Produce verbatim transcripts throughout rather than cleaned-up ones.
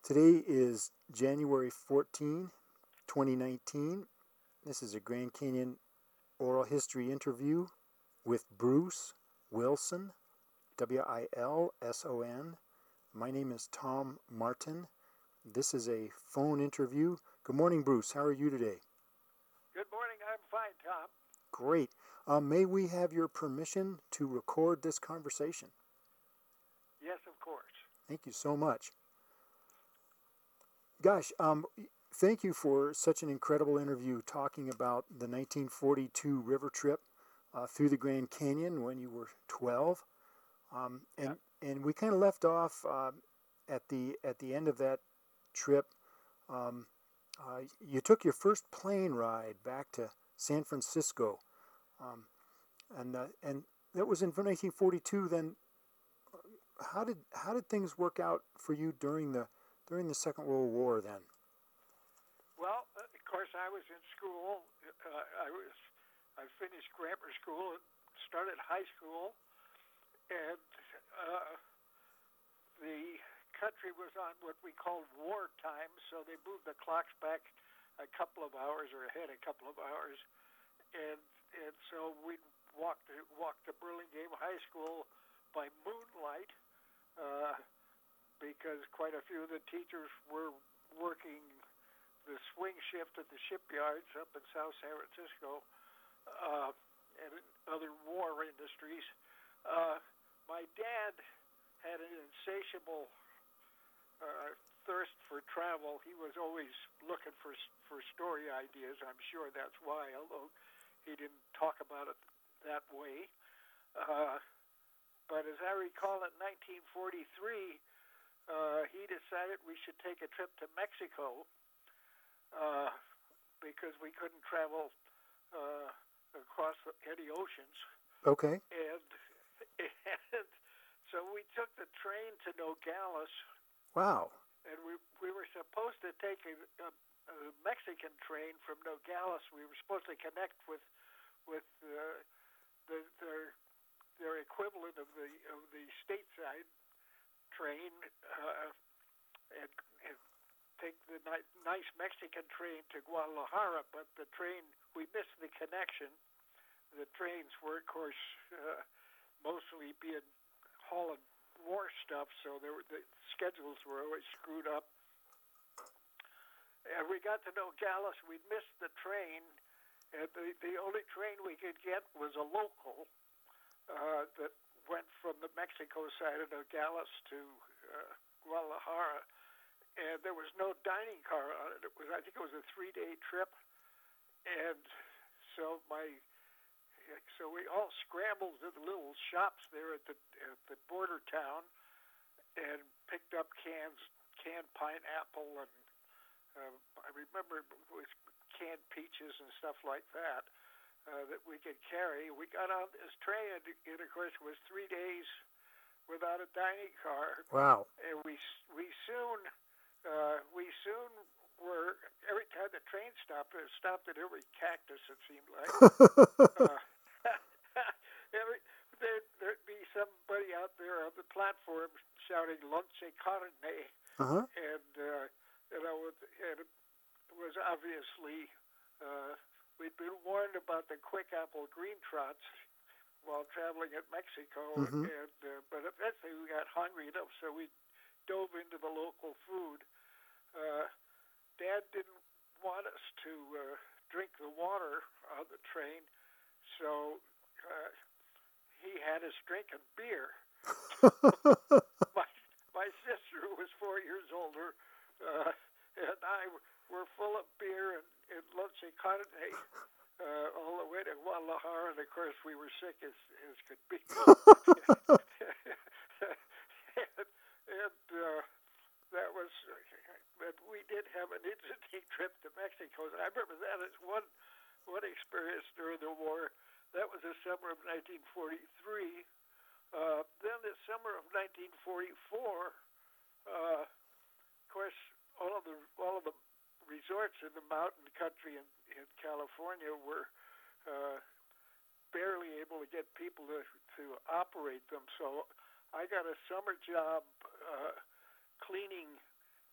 Today is January fourteenth, twenty nineteen. This is a Grand Canyon oral history interview with Bruce Wilson, W I L S O N. My name is Tom Martin. This is a phone interview. Good morning, Bruce. How are you today? Good morning. I'm fine, Tom. Great. Uh, may we have your permission to record this conversation? Yes, of course. Thank you so much. Gosh, um, thank you for such an incredible interview talking about the nineteen forty-two river trip uh, through the Grand Canyon when you were twelve. Um, and yeah. and we kind of left off uh, at the at the end of that trip. Um, uh, you took your first plane ride back to San Francisco, um, and uh, and that was in nineteen forty-two. Then, how did how did things work out for you during the during the Second World War? Then, well, uh, of course, I was in school. Uh, I was I finished grammar school and started high school, and uh, the country was on what we called war time, so they moved the clocks back a couple of hours or ahead a couple of hours, and and so we walked to, walked to Burlingame High School by moonlight, uh, because quite a few of the teachers were working the swing shift at the shipyards up in South San Francisco, uh, and in other war industries. Uh, my dad had an insatiable Uh, thirst for travel. He was always looking for for story ideas. I'm sure that's why, although he didn't talk about it that way. Uh, but as I recall, in nineteen forty-three, uh, he decided we should take a trip to Mexico uh, because we couldn't travel uh, across any oceans. okay. And, and so we took the train to Nogales. Wow. And we we were supposed to take a, a, a Mexican train from Nogales. We were supposed to connect with with uh, the their their equivalent of the of the stateside train, uh, and, and take the ni- nice Mexican train to Guadalajara. But the train, we missed the connection. The trains were, of course, uh, mostly being hauling war stuff, so there were, the schedules were always screwed up. And we got to Nogales, we'd missed the train, and the, the only train we could get was a local uh, that went from the Mexico side of Nogales to uh, Guadalajara, and there was no dining car on it. It was, I think it was a three-day trip, and so my So we all scrambled to the little shops there at the at the border town and picked up cans, canned pineapple, and uh, I remember it was canned peaches and stuff like that uh, that we could carry. We got on this train, and it, of course, was three days without a dining car. Wow. And we we soon uh, we soon were, every time the train stopped, it stopped at every cactus, it seemed like. uh, Every, there'd, there'd be somebody out there on the platform shouting "Lonche carne," uh-huh. and uh, you know, and it was obviously uh, we'd been warned about the quick apple green trots while traveling in Mexico, mm-hmm. and uh, but eventually we got hungry enough, so we dove into the local food. Uh, Dad didn't want us to uh, drink the water on the train, so Uh, he had us drinking beer. my my sister, who was four years older, uh, and I were full of beer and, and Lonche carne uh, all the way to Guadalajara, and of course we were sick as, as could be. and and uh, that was, but we did have an interesting trip to Mexico. I remember that as one one experience during the war. That was the summer of nineteen forty-three. Uh, then the summer of nineteen forty-four, uh, of course, all of the all of the resorts in the mountain country in, in California were uh, barely able to get people to, to operate them. So I got a summer job uh, cleaning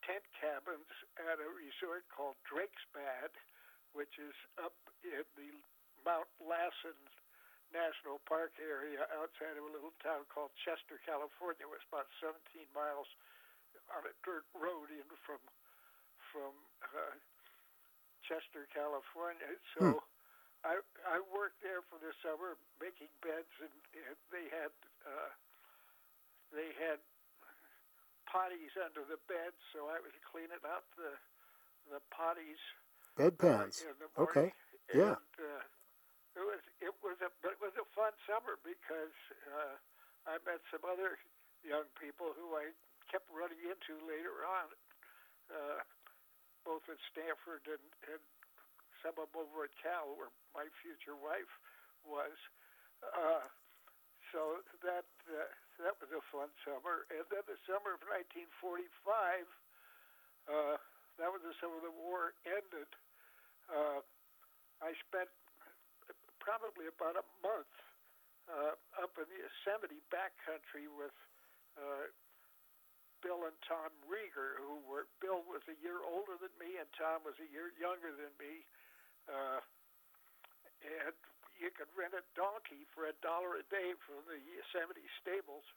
tent cabins at a resort called Drake's Bad, which is up in the Mount Lassen National Park area outside of a little town called Chester, California. It was about seventeen miles on a dirt road in from from uh, Chester, California. So Hmm. I I worked there for the summer making beds, and, and they had uh, they had potties under the bed, so I was cleaning out the the potties uh, Bedpans. in the Okay. morning, Yeah. and uh, it was it was a but it was a fun summer because uh, I met some other young people who I kept running into later on, uh, both at Stanford and, and some of them over at Cal, where my future wife was. Uh, so that uh, that was a fun summer, and then the summer of nineteen forty-five, uh, that was the summer the war ended. Uh, I spent probably about a month uh, up in the Yosemite backcountry with uh, Bill and Tom Rieger, who were Bill was a year older than me and Tom was a year younger than me. Uh, and you could rent a donkey for a dollar a day from the Yosemite stables,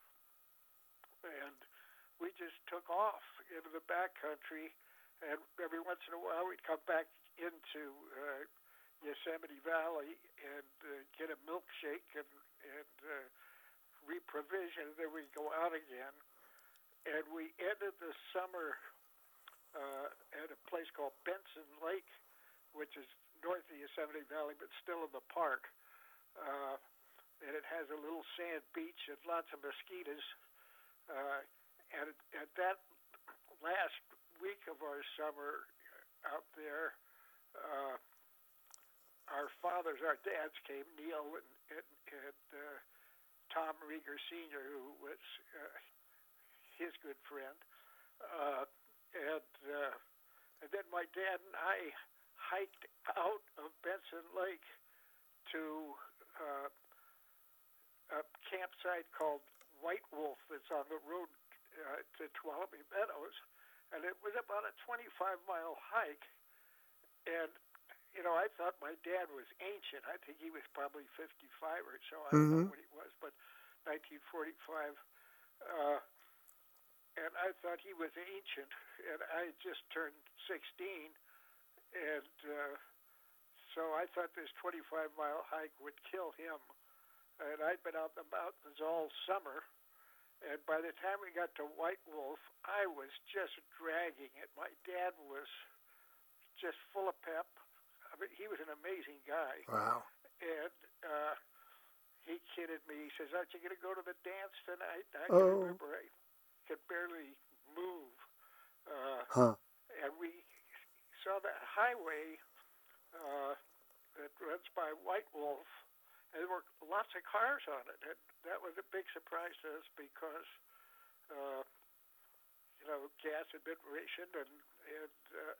and we just took off into the backcountry. And every once in a while, we'd come back into uh, Yosemite Valley and uh, get a milkshake and, and uh, reprovision, and then we'd go out again. And we ended the summer uh, at a place called Benson Lake, which is north of Yosemite Valley, but still in the park. Uh, and it has a little sand beach and lots of mosquitoes. Uh, and at that last week of our summer out there, uh, our fathers, our dads came, Neil and, and, and uh, Tom Rieger Senior, who was uh, his good friend. Uh, and, uh, and then my dad and I hiked out of Benson Lake to uh, a campsite called White Wolf that's on the road uh, to Tuolumne Meadows. And it was about a twenty-five mile hike. And, you know, I thought my dad was ancient. I think he was probably fifty-five or so. I don't Mm-hmm. know what he was, but nineteen forty-five. Uh, and I thought he was ancient. And I just turned sixteen. And uh, so I thought this twenty-five mile hike would kill him. And I'd been out in the mountains all summer. And by the time we got to White Wolf, I was just dragging it. My dad was just full of pep. I mean, he was an amazing guy. Wow. And uh, he kidded me. He says, "Aren't you going to go to the dance tonight?" I Oh. can remember I could barely move. Uh, Huh. and we saw that highway uh, that runs by White Wolf. And there were lots of cars on it. And that was a big surprise to us because, uh, you know, gas had been rationed and, and uh,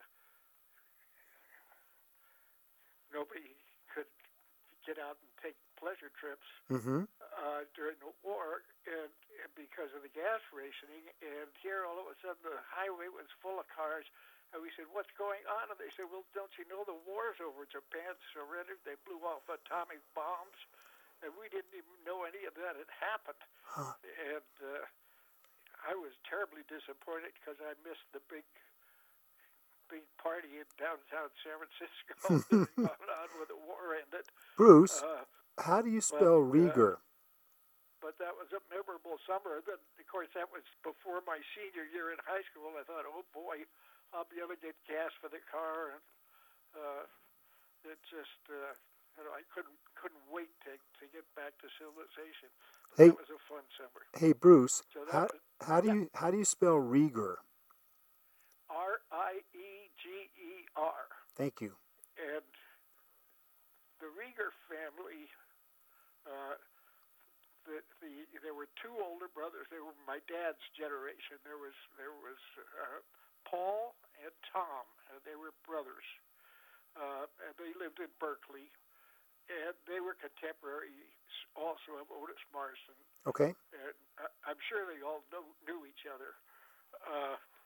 nobody could get out and take pleasure trips Mm-hmm. uh, during the war and, and because of the gas rationing. And here, all of a sudden, the highway was full of cars. And we said, "What's going on?" And they said, "Well, don't you know the war's over? Japan surrendered. They blew off atomic bombs." And we didn't even know any of that had happened. Huh. And uh, I was terribly disappointed because I missed the big, big party in downtown San Francisco that had gone on when the war ended. Bruce, Uh, how do you but, spell uh, Rieger? but that was a memorable summer. Then, of course, that was before my senior year in high school. I thought, oh boy, I'll be able to get gas for the car, and uh, it just, uh, you know, I couldn't couldn't wait to to get back to civilization. But Hey, that was a fun summer. hey, Bruce, So that how was, how do yeah, you how do you spell Rieger? R I E G E R, Thank you. and the Rieger family. Uh, the, the there were two older brothers. They were my dad's generation. There was there was. Uh, Paul and Tom, and they were brothers, uh, and they lived in Berkeley, and they were contemporaries also of Otis Marston, Okay. and I, I'm sure they all know, knew each other. Uh,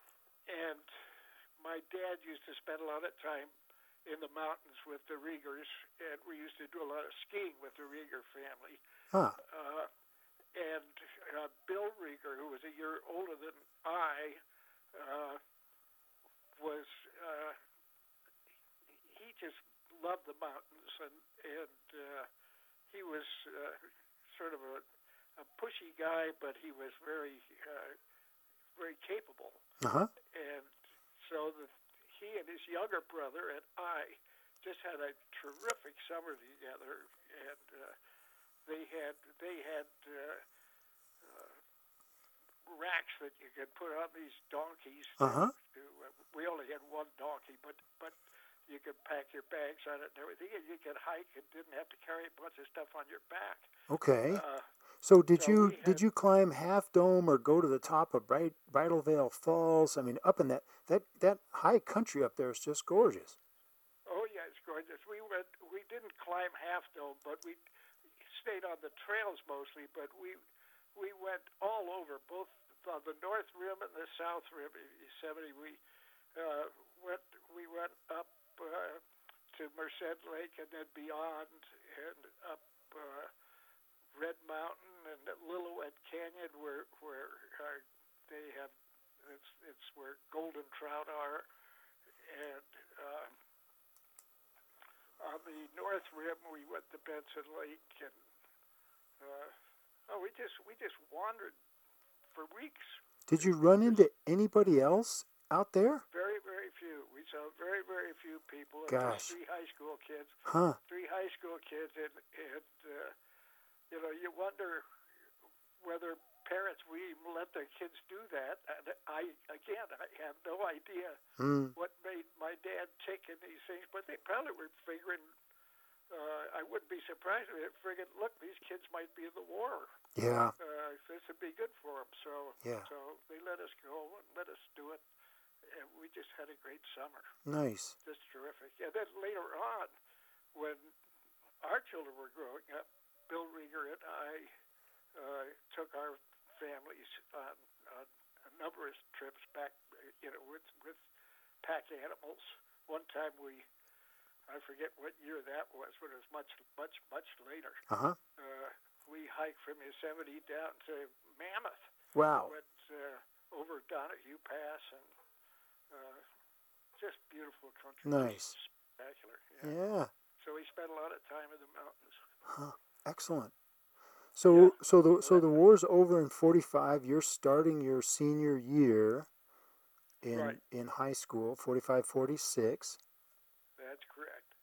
and my dad used to spend a lot of time in the mountains with the Riegers, and we used to do a lot of skiing with the Rieger family. Huh. Uh, and uh, Bill Rieger, who was a year older than I, uh, was uh, he just loved the mountains, and and uh, he was uh, sort of a, a pushy guy, but he was very uh, very capable. Uh-huh. And so the, he and his younger brother and I just had a terrific summer together, and uh, they had they had uh, uh, racks that you could put on these donkeys. To, Uh-huh. to, uh, we only had one donkey, but but you could pack your bags on it and everything, and you could hike and didn't have to carry a bunch of stuff on your back. Okay. Uh, So did so you we did had- you climb Half Dome or go to the top of Bright, Bridal Veil Falls? I mean, up in that, that that high country up there is just gorgeous. Oh yeah, it's gorgeous. We went. We didn't climb Half Dome, but we stayed on the trails mostly. But we we went all over, both on the North Rim and the South Rim of Yosemite. We uh, went. We went up uh, to Merced Lake and then beyond, and up uh, Red Mountain and Lillooet Canyon, where where uh, they have. It's it's where golden trout are, and. Uh, On the North Rim, we went to Benson Lake, and uh, oh, we just we just wandered for weeks. Did you run into anybody else out there? Very, very few. We saw very, very few people. And Gosh. just three high school kids. Huh. Three high school kids, and and uh, you know, you wonder whether parents we even let their kids do that. And I again, I have no idea Mm. what made my dad tick in these things, but they probably were figuring. Uh, I wouldn't be surprised if they were figuring, look, these kids might be in the war. Yeah. Uh, this would be good for them. So, Yeah. so they let us go and let us do it, and we just had a great summer. Nice. Just terrific. And then later on, when our children were growing up, Bill Rieger and I uh, took our families on, on a number of trips back, you know, with with pack animals. One time we, I forget what year that was, but it was much, much, much later. Uh-huh. Uh, we hiked from Yosemite down to Mammoth. Wow. Went uh, over Donahue Pass, and uh, just beautiful country. Nice. Just spectacular. Yeah. Yeah. So we spent a lot of time in the mountains. Huh. Excellent. So Yeah. so the so the war's over in forty-five. You're starting your senior year in Right. in high school, forty-five, forty-six. That's correct.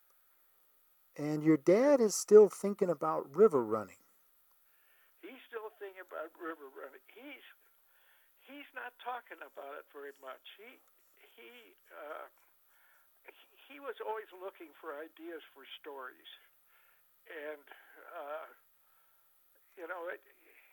And your dad is still thinking about river running. He's still thinking about river running. He's he's not talking about it very much. He he uh, he was always looking for ideas for stories, and uh, you know, it,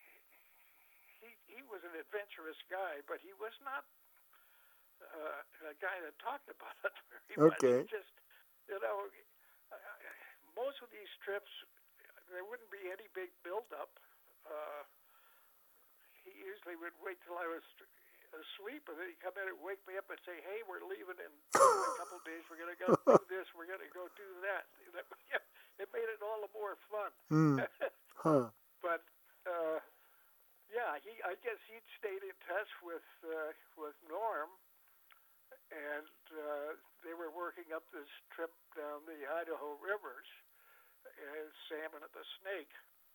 he he was an adventurous guy, but he was not uh, a guy that talked about it very much. Okay. He just, you know, uh, most of these trips, there wouldn't be any big build-up. Uh, he usually would wait till I was asleep, and then he'd come in and wake me up and say, "Hey, we're leaving in a couple of days. We're going to go do this. We're going to go do that." It made it all the more fun. Hmm. Huh. But uh, yeah, he I guess he'd stayed in touch with uh, with Norm, and uh, they were working up this trip down the Idaho rivers, uh, salmon at the Snake,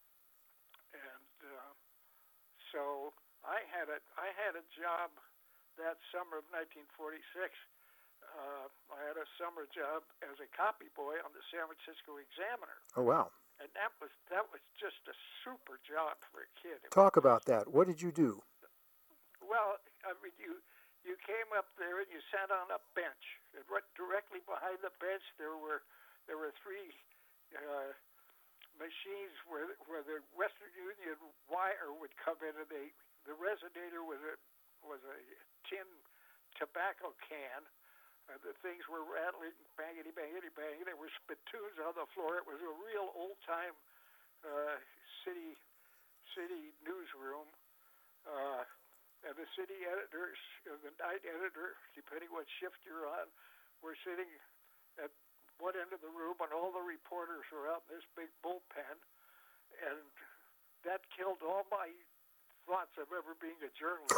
and uh, so I had a I had a job that summer of nineteen forty-six. Uh, I had a summer job as a copy boy on the San Francisco Examiner, Oh wow. and that was that was just a super job for a kid. It Talk was about that. What did you do? Well, I mean, you you came up there and you sat on a bench, and right directly behind the bench there were there were three uh, machines where where the Western Union wire would come in, and they the resonator was a was a tin tobacco can. And the things were rattling, bangity, bangity, bang. There were spittoons on the floor. It was a real old-time uh, city city newsroom. Uh, and the city editors, uh, the night editor, depending what shift you're on, were sitting at one end of the room, and all the reporters were out in this big bullpen, and that killed all my thoughts of ever being a journalist.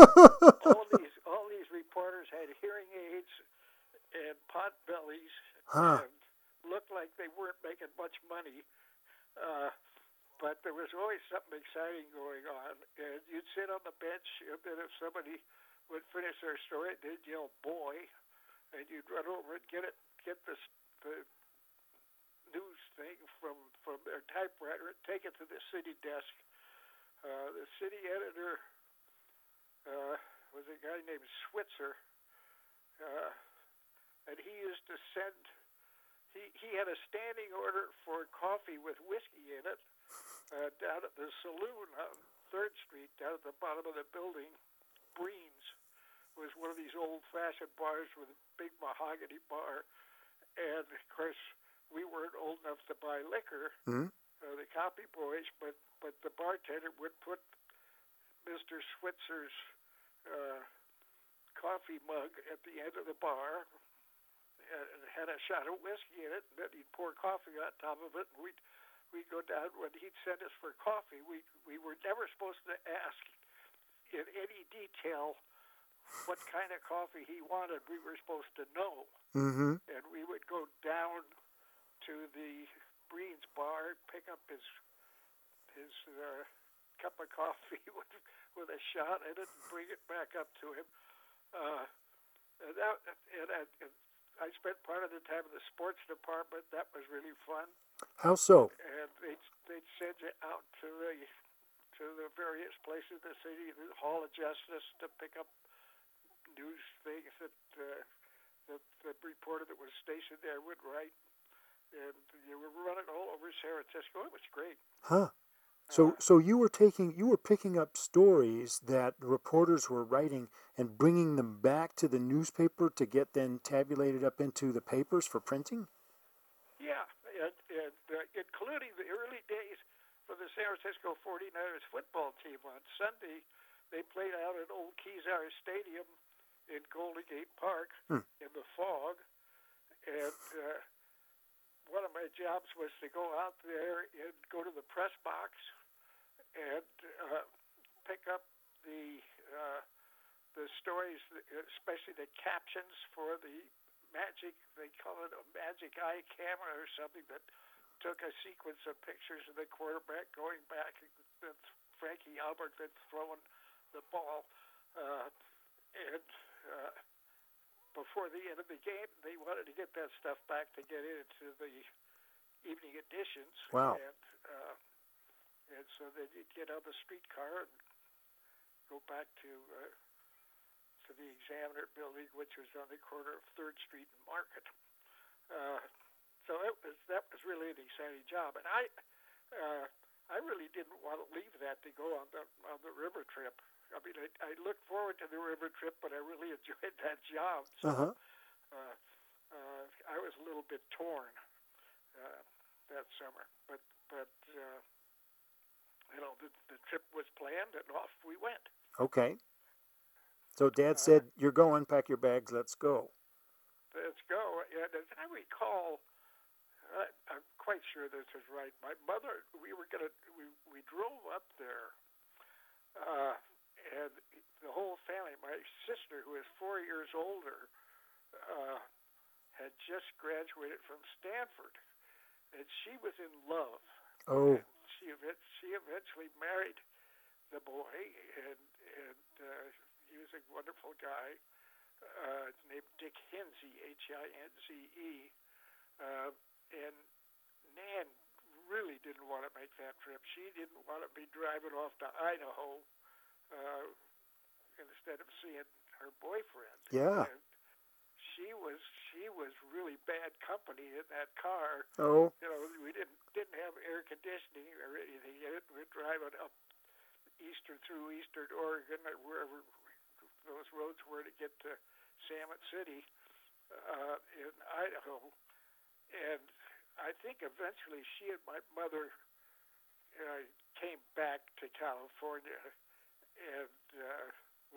all these all these reporters had hearing aids and pot bellies Huh. and looked like they weren't making much money. Uh, but there was always something exciting going on. And you'd sit on the bench, and then if somebody would finish their story, they'd yell, "Boy," and you'd run over and get it, get the, the news thing from, from their typewriter and take it to the city desk. Uh, the city editor uh, was a guy named Switzer, uh, and he used to send, he, he had a standing order for coffee with whiskey in it uh, down at the saloon on third Street, down at the bottom of the building. Breen's was one of these old-fashioned bars with a big mahogany bar, and, of course, we weren't old enough to buy liquor, Mm-hmm. uh, the copy boys, but, but the bartender would put Mister Switzer's uh, coffee mug at the end of the bar, and it had a shot of whiskey in it, and then he'd pour coffee on top of it, and we'd, we'd go down. When he'd send us for coffee, we, we were never supposed to ask in any detail what kind of coffee he wanted. We were supposed to know. Mm-hmm. And we would go down to the Breen's bar, pick up his his uh, cup of coffee with with a shot in it, and bring it back up to him. Uh, and, that, and, I, and I spent part of the time in the sports department. That was really fun. How so? And they'd they'd send you out to the to the various places in the city, the Hall of Justice, to pick up news things that uh, the, the reporter that was stationed there would write. And you were running all over San Francisco. It was great. Huh. So, so you were taking, you were picking up stories that reporters were writing and bringing them back to the newspaper to get then tabulated up into the papers for printing? Yeah, and, and uh, including the early days for the San Francisco forty-niners football team. On Sunday, they played out at Old Kezar Stadium in Golden Gate Park Hmm. in the fog, and uh, one of my jobs was to go out there and go to the press box and uh, pick up the uh, the stories, especially the captions for the magic, they call it a magic eye camera or something, that took a sequence of pictures of the quarterback going back, and Frankie Albert then throwing the ball. Uh, and uh, before the end of the game, they wanted to get that stuff back to get it into the evening editions. Wow. And, uh, and so then you'd get on the streetcar and go back to uh, to the Examiner building, which was on the corner of third Street and Market. Uh, so it was, that was really an exciting job. And I uh, I really didn't want to leave that to go on the on the river trip. I mean, I, I looked forward to the river trip, but I really enjoyed that job. So Uh-huh. uh, uh, I was a little bit torn uh, that summer. But, but uh, you know, the, the trip was planned, and off we went. Okay. So Dad said, "You're going. Pack your bags. Let's go." Let's go. And as I recall, I, I'm quite sure this is right. My mother, we were gonna, we, we drove up there, uh, and the whole family. My sister, who is four years older, uh, had just graduated from Stanford, and she was in love. Oh. And she she eventually married the boy, and and uh, he was a wonderful guy uh, named Dick Hinsey, H I N Z E. Uh, and Nan really didn't want to make that trip. She didn't want to be driving off to Idaho uh, instead of seeing her boyfriend. Yeah. And she was she was really bad company in that car. Oh. You know, we didn't didn't have air conditioning or anything in it. We're driving up eastern through eastern Oregon, or wherever those roads were to get to Salmon City uh, in Idaho. And I think eventually she and my mother uh, came back to California, and uh,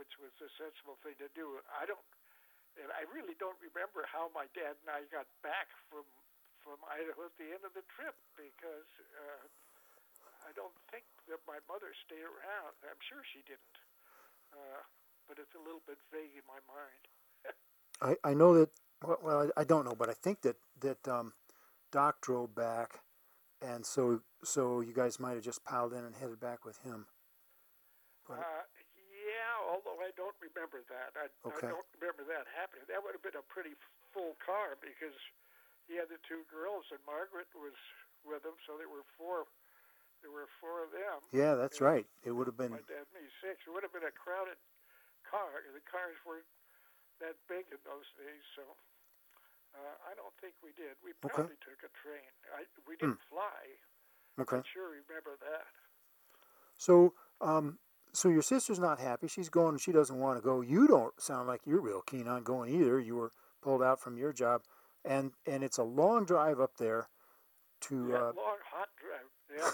woods was the sensible thing to do. I don't, and I really don't remember how my dad and I got back from from Idaho at the end of the trip because uh, I don't think that my mother stayed around. I'm sure she didn't, uh, but it's a little bit vague in my mind. I, I know that, well, well, I don't know, but I think that, that um, Doc drove back, and so so you guys might have just piled in and headed back with him. But, uh, yeah, although I don't remember that. I, okay. I don't remember that happening. That would have been a pretty full car because he had the two girls and Margaret was with him, so there were four. There were four of them. Yeah, that's and right. It would have been. My dad and me six. It would have been a crowded car. The cars weren't that big in those days, so uh, I don't think we did. We probably okay. took a train. I, we didn't hmm. fly. Okay. I sure remember that. So, um, so your sister's not happy. She's going and she doesn't want to go. You don't sound like you're real keen on going either. You were pulled out from your job, and and it's a long drive up there to. Yeah, Uh, long, hot drive. Yeah.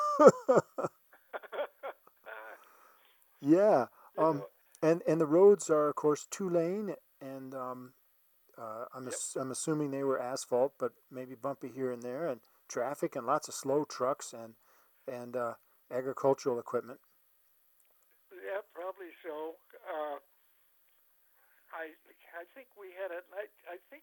yeah. you Um, know, and and the roads are of course two lane, and um, uh, I'm yep. ass- I'm assuming they were asphalt, but maybe bumpy here and there, and traffic and lots of slow trucks and and uh, agricultural equipment. Yeah, probably so. Uh, I I think we had a night. I think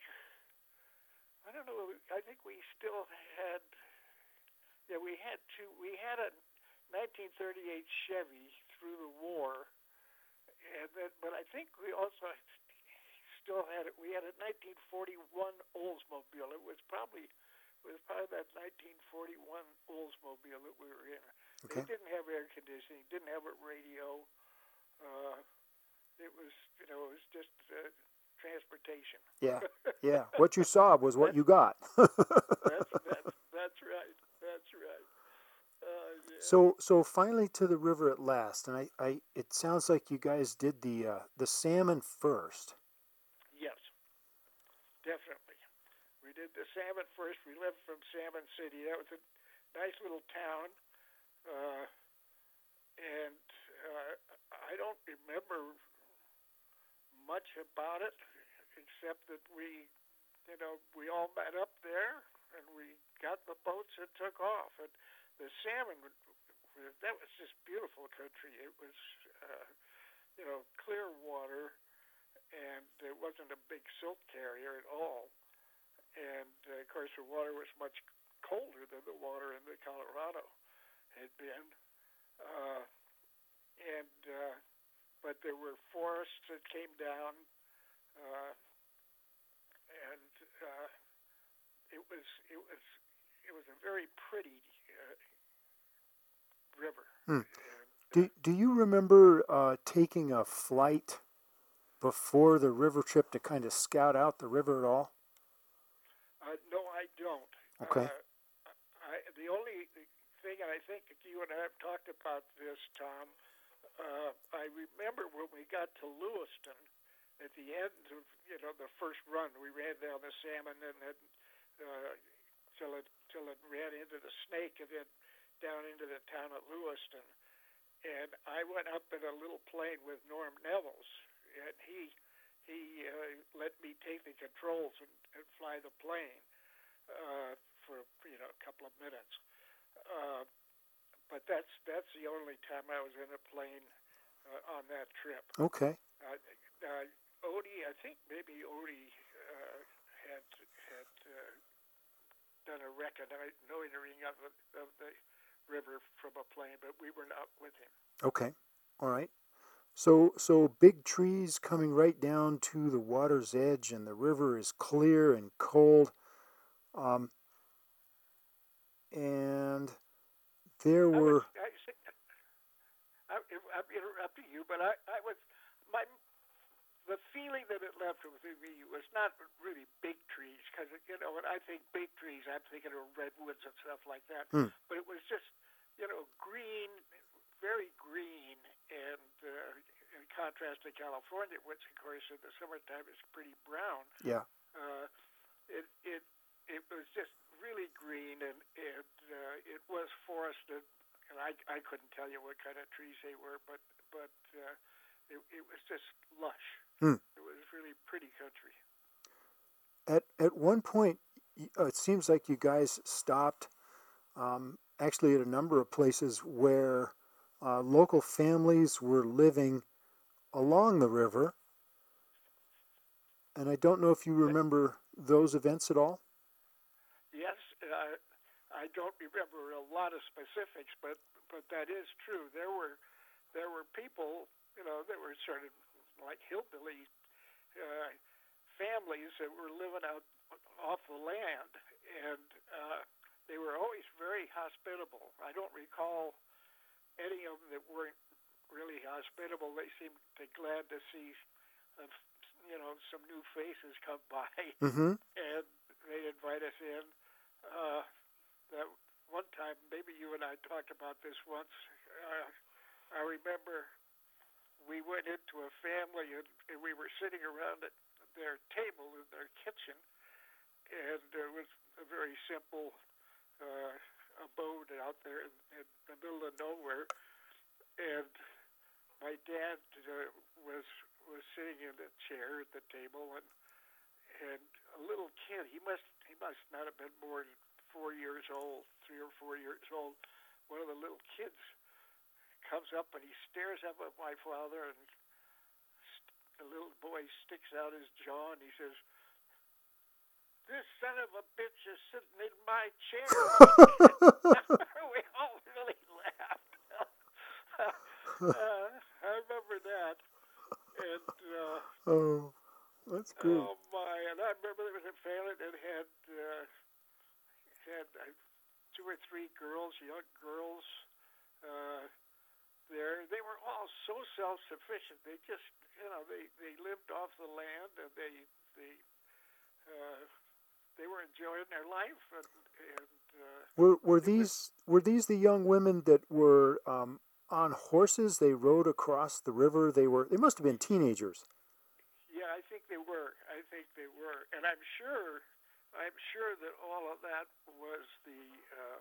I don't know. I think we still had. Yeah, we had two. We had a nineteen thirty-eight Chevy through the war, and then, but I think we also still had it. We had a nineteen forty-one Oldsmobile. It was probably it was probably that nineteen forty-one Oldsmobile that we were in. Okay. It didn't have air conditioning. Didn't have a radio. Uh, it was, you know, it was just uh, transportation. Yeah, yeah. What you saw was what you got. that's that's that's right. That's right. Uh, yeah. So so finally to the river at last, and I, I it sounds like you guys did the uh, the salmon first. Yes, definitely. We did the salmon first. We left from Salmon City. That was a nice little town, uh, and uh, I don't remember much about it except that we, you know, we all met up there and we got the boats and took off. And the salmon, that was just beautiful country. It was, uh, you know, clear water, and it wasn't a big silt carrier at all. And, uh, of course, the water was much colder than the water in the Colorado had been. Uh, and, uh, but there were forests that came down, uh, and uh, it was it was it was a very pretty uh, river. Hmm. And, do Do you remember uh, taking a flight before the river trip to kind of scout out the river at all? uh, no, I don't. Okay. Uh, I, the only thing, and I think you and I have talked about this, Tom. Uh, I remember when we got to Lewiston at the end of, you know, the first run, we ran down the salmon and then uh, till it till it ran into the Snake and then down into the town of Lewiston. And I went up in a little plane with Norm Nevels, and he he uh, let me take the controls and, and fly the plane uh, for you know a couple of minutes. Uh, But that's that's the only time I was in a plane uh, on that trip. Okay. Uh, uh, Odie, I think maybe Odie uh, had had uh, done a reconnoitering of the, of the river from a plane, but we were not with him. Okay. All right. So so big trees coming right down to the water's edge, and the river is clear and cold. Um, and there I were. was, I, I, I'm interrupting you, but I, I was my the feeling that it left with me was not really big trees, because you know when I think big trees, I'm thinking of redwoods and stuff like that. Hmm. But it was just you know green, very green, and uh, in contrast to California, which of course in the summertime is pretty brown. Yeah. Uh, it it it was just really green, and, and uh, it was forested, and I, I couldn't tell you what kind of trees they were, but but uh, it, it was just lush. Hmm. It was really pretty country. At at one point, uh, it seems like you guys stopped um, actually at a number of places where uh, local families were living along the river. And I don't know if you remember those events at all. Yes, uh, I don't remember a lot of specifics, but but that is true. There were there were people, you know, that were sort of like hillbilly uh, families that were living out off the land, and uh, they were always very hospitable. I don't recall any of them that weren't really hospitable. They seemed to glad to see, uh, you know, some new faces come by, Mm-hmm. and they'd invite us in. Uh, that one time, maybe you and I talked about this once. Uh, I remember we went into a family, and, and we were sitting around at their table in their kitchen, and it was a very simple uh, abode out there in, in the middle of nowhere. And my dad uh, was was sitting in a chair at the table, and and a little kid. He must he must not have been more than four years old, three or four years old. One of the little kids comes up and he stares up at my father, and the little boy sticks out his jaw and he says, "This son of a bitch is sitting in my chair." We all really laughed. uh, I remember that, and uh, Oh, that's great. oh my! And I remember there was a family that had uh, had uh, two or three girls, young girls. Uh, there, they were all so self-sufficient. They just, you know, they, they lived off the land, and they they uh, they were enjoying their life. And, and uh, Were were it was, these were these the young women that were um, on horses? They rode across the river. They were. They must have been teenagers. yeah, I think they were. I think they were, and I'm sure, I'm sure that all of that was the uh,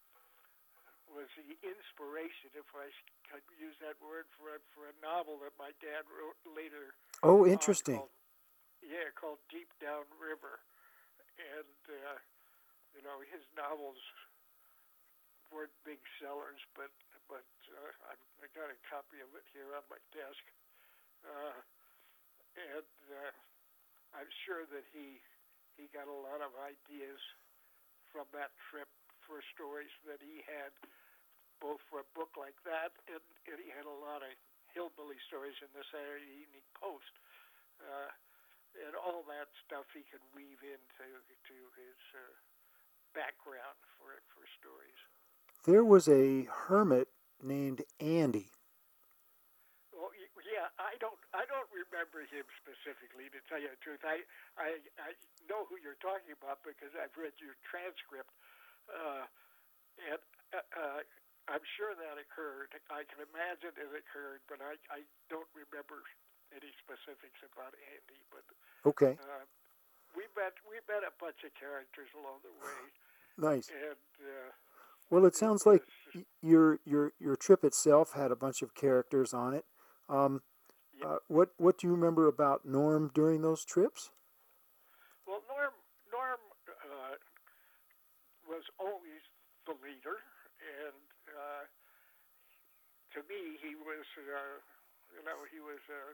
was the inspiration, if I could use that word, for a, for a novel that my dad wrote later Oh, on interesting. called yeah called Deep Down River, and uh, you know his novels weren't big sellers, but but uh, I've, I got a copy of it here on my desk, uh, and uh, I'm sure that he he got a lot of ideas from that trip for stories that he had, both for a book like that, and, and he had a lot of hillbilly stories in the Saturday Evening Post, uh, and all that stuff he could weave into to his uh, background for for stories. There was a hermit named Andy. Well, yeah, I don't, I don't remember him specifically. To tell you the truth, I, I, I know who you're talking about because I've read your transcript, uh, and uh, uh, I'm sure that occurred. I can imagine it occurred, but I, I don't remember any specifics about Andy. But Okay, uh, we met, we met a bunch of characters along the way, nice. and uh, Well, it it sounds like was, y- your your your trip itself had a bunch of characters on it. Um, yeah. uh, what what do you remember about Norm during those trips? Well, Norm, Norm uh, was always the leader, and uh, to me, he was, uh, you know, he was uh,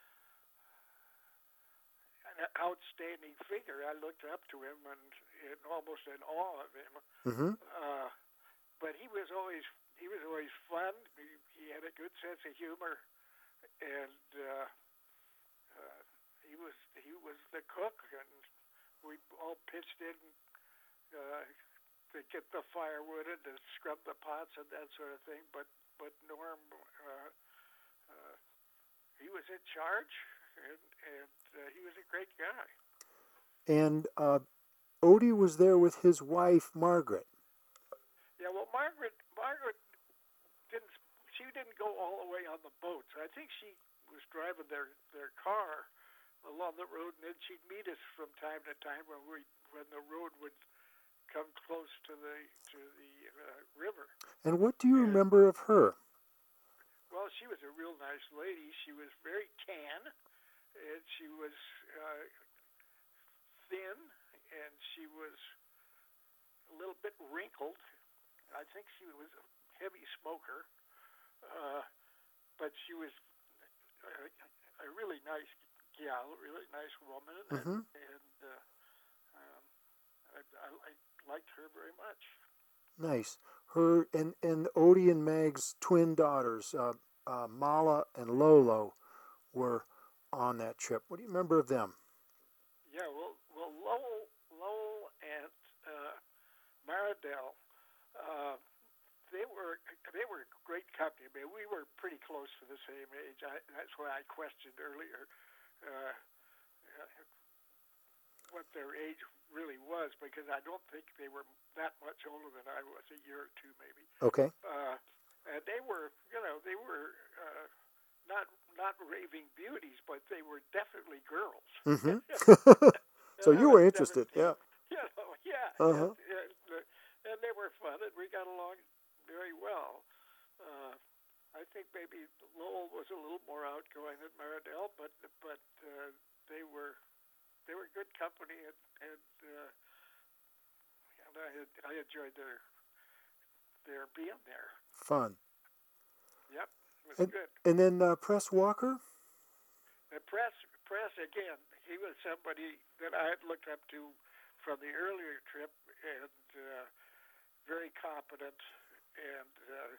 an outstanding figure. I looked up to him and, and almost in awe of him. Mm-hmm. Uh, but he was always he was always fun. He, he had a good sense of humor, and uh, uh, he was he was the cook, and we all pitched in uh, to get the firewood and to scrub the pots and that sort of thing. But but Norm, uh, uh, he was in charge, and and uh, he was a great guy. And uh, Odie was there with his wife Margaret. Yeah, well, Margaret Margaret didn't she didn't go all the way on the boat. So I think she was driving their their car along the road, and then she'd meet us from time to time when we when the road would come close to the to the uh, river. And what do you And remember of her? well, she was a real nice lady. She was very tan, and she was uh, thin, and she was a little bit wrinkled. I think she was a heavy smoker, uh, but she was a, a really nice gal, a really nice woman, and, Mm-hmm. and uh, um, I, I, I liked her very much. Nice. Her and and Odie and Meg's twin daughters, uh, uh, Mala and Lolo, were on that trip. What do you remember of them? Yeah, well, well, Lowell, Lowell and uh, Maradel, uh, they were they were great company. I mean, we were pretty close to the same age. I, that's why I questioned earlier uh, what their age really was, because I don't think they were that much older than I was, a year or two maybe. Okay. Uh, and they were, you know, they were uh, not not raving beauties, but they were definitely girls. Mm-hmm. And So I you was were interested, seventeen. yeah. You know, yeah, Uh-huh. and, and, uh, and they were fun, and we got along very well. Uh, I think maybe Lowell was a little more outgoing than Maradel, but but uh, they were they were good company, and and, uh, and I I enjoyed their their being there. Fun. Yep, it was And good. and then uh, Press Walker. And Press Press again, he was somebody that I had looked up to from the earlier trip, and uh, very competent, and uh,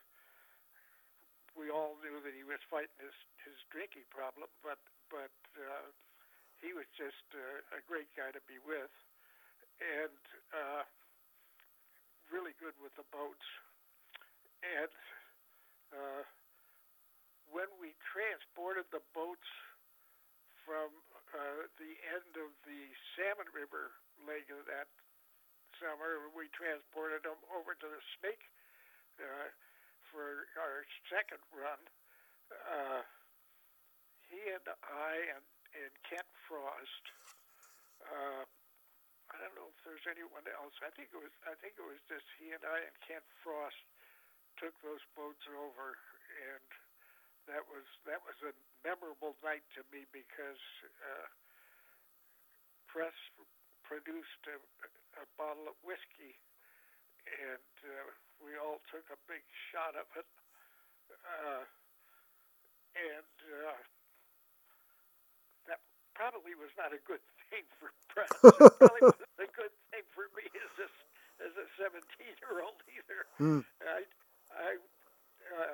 we all knew that he was fighting his his drinking problem, but but uh, he was just uh, a great guy to be with, and uh, really good with the boats. And uh, when we transported the boats from uh, the end of the Salmon River leg of that summer, we transported them over to the Snake uh, for our second run. Uh, he and I and, and Kent Frost. Uh, I don't know if there's anyone else. I think it was. I think it was just he and I and Kent Frost took those boats over, and that was that was a memorable night to me because uh, Press produced a, a bottle of whiskey, and uh, we all took a big shot of it, uh, and uh, that probably was not a good thing for Press. It probably wasn't a good thing for me as a as a seventeen-year-old either. Mm. I I. Uh,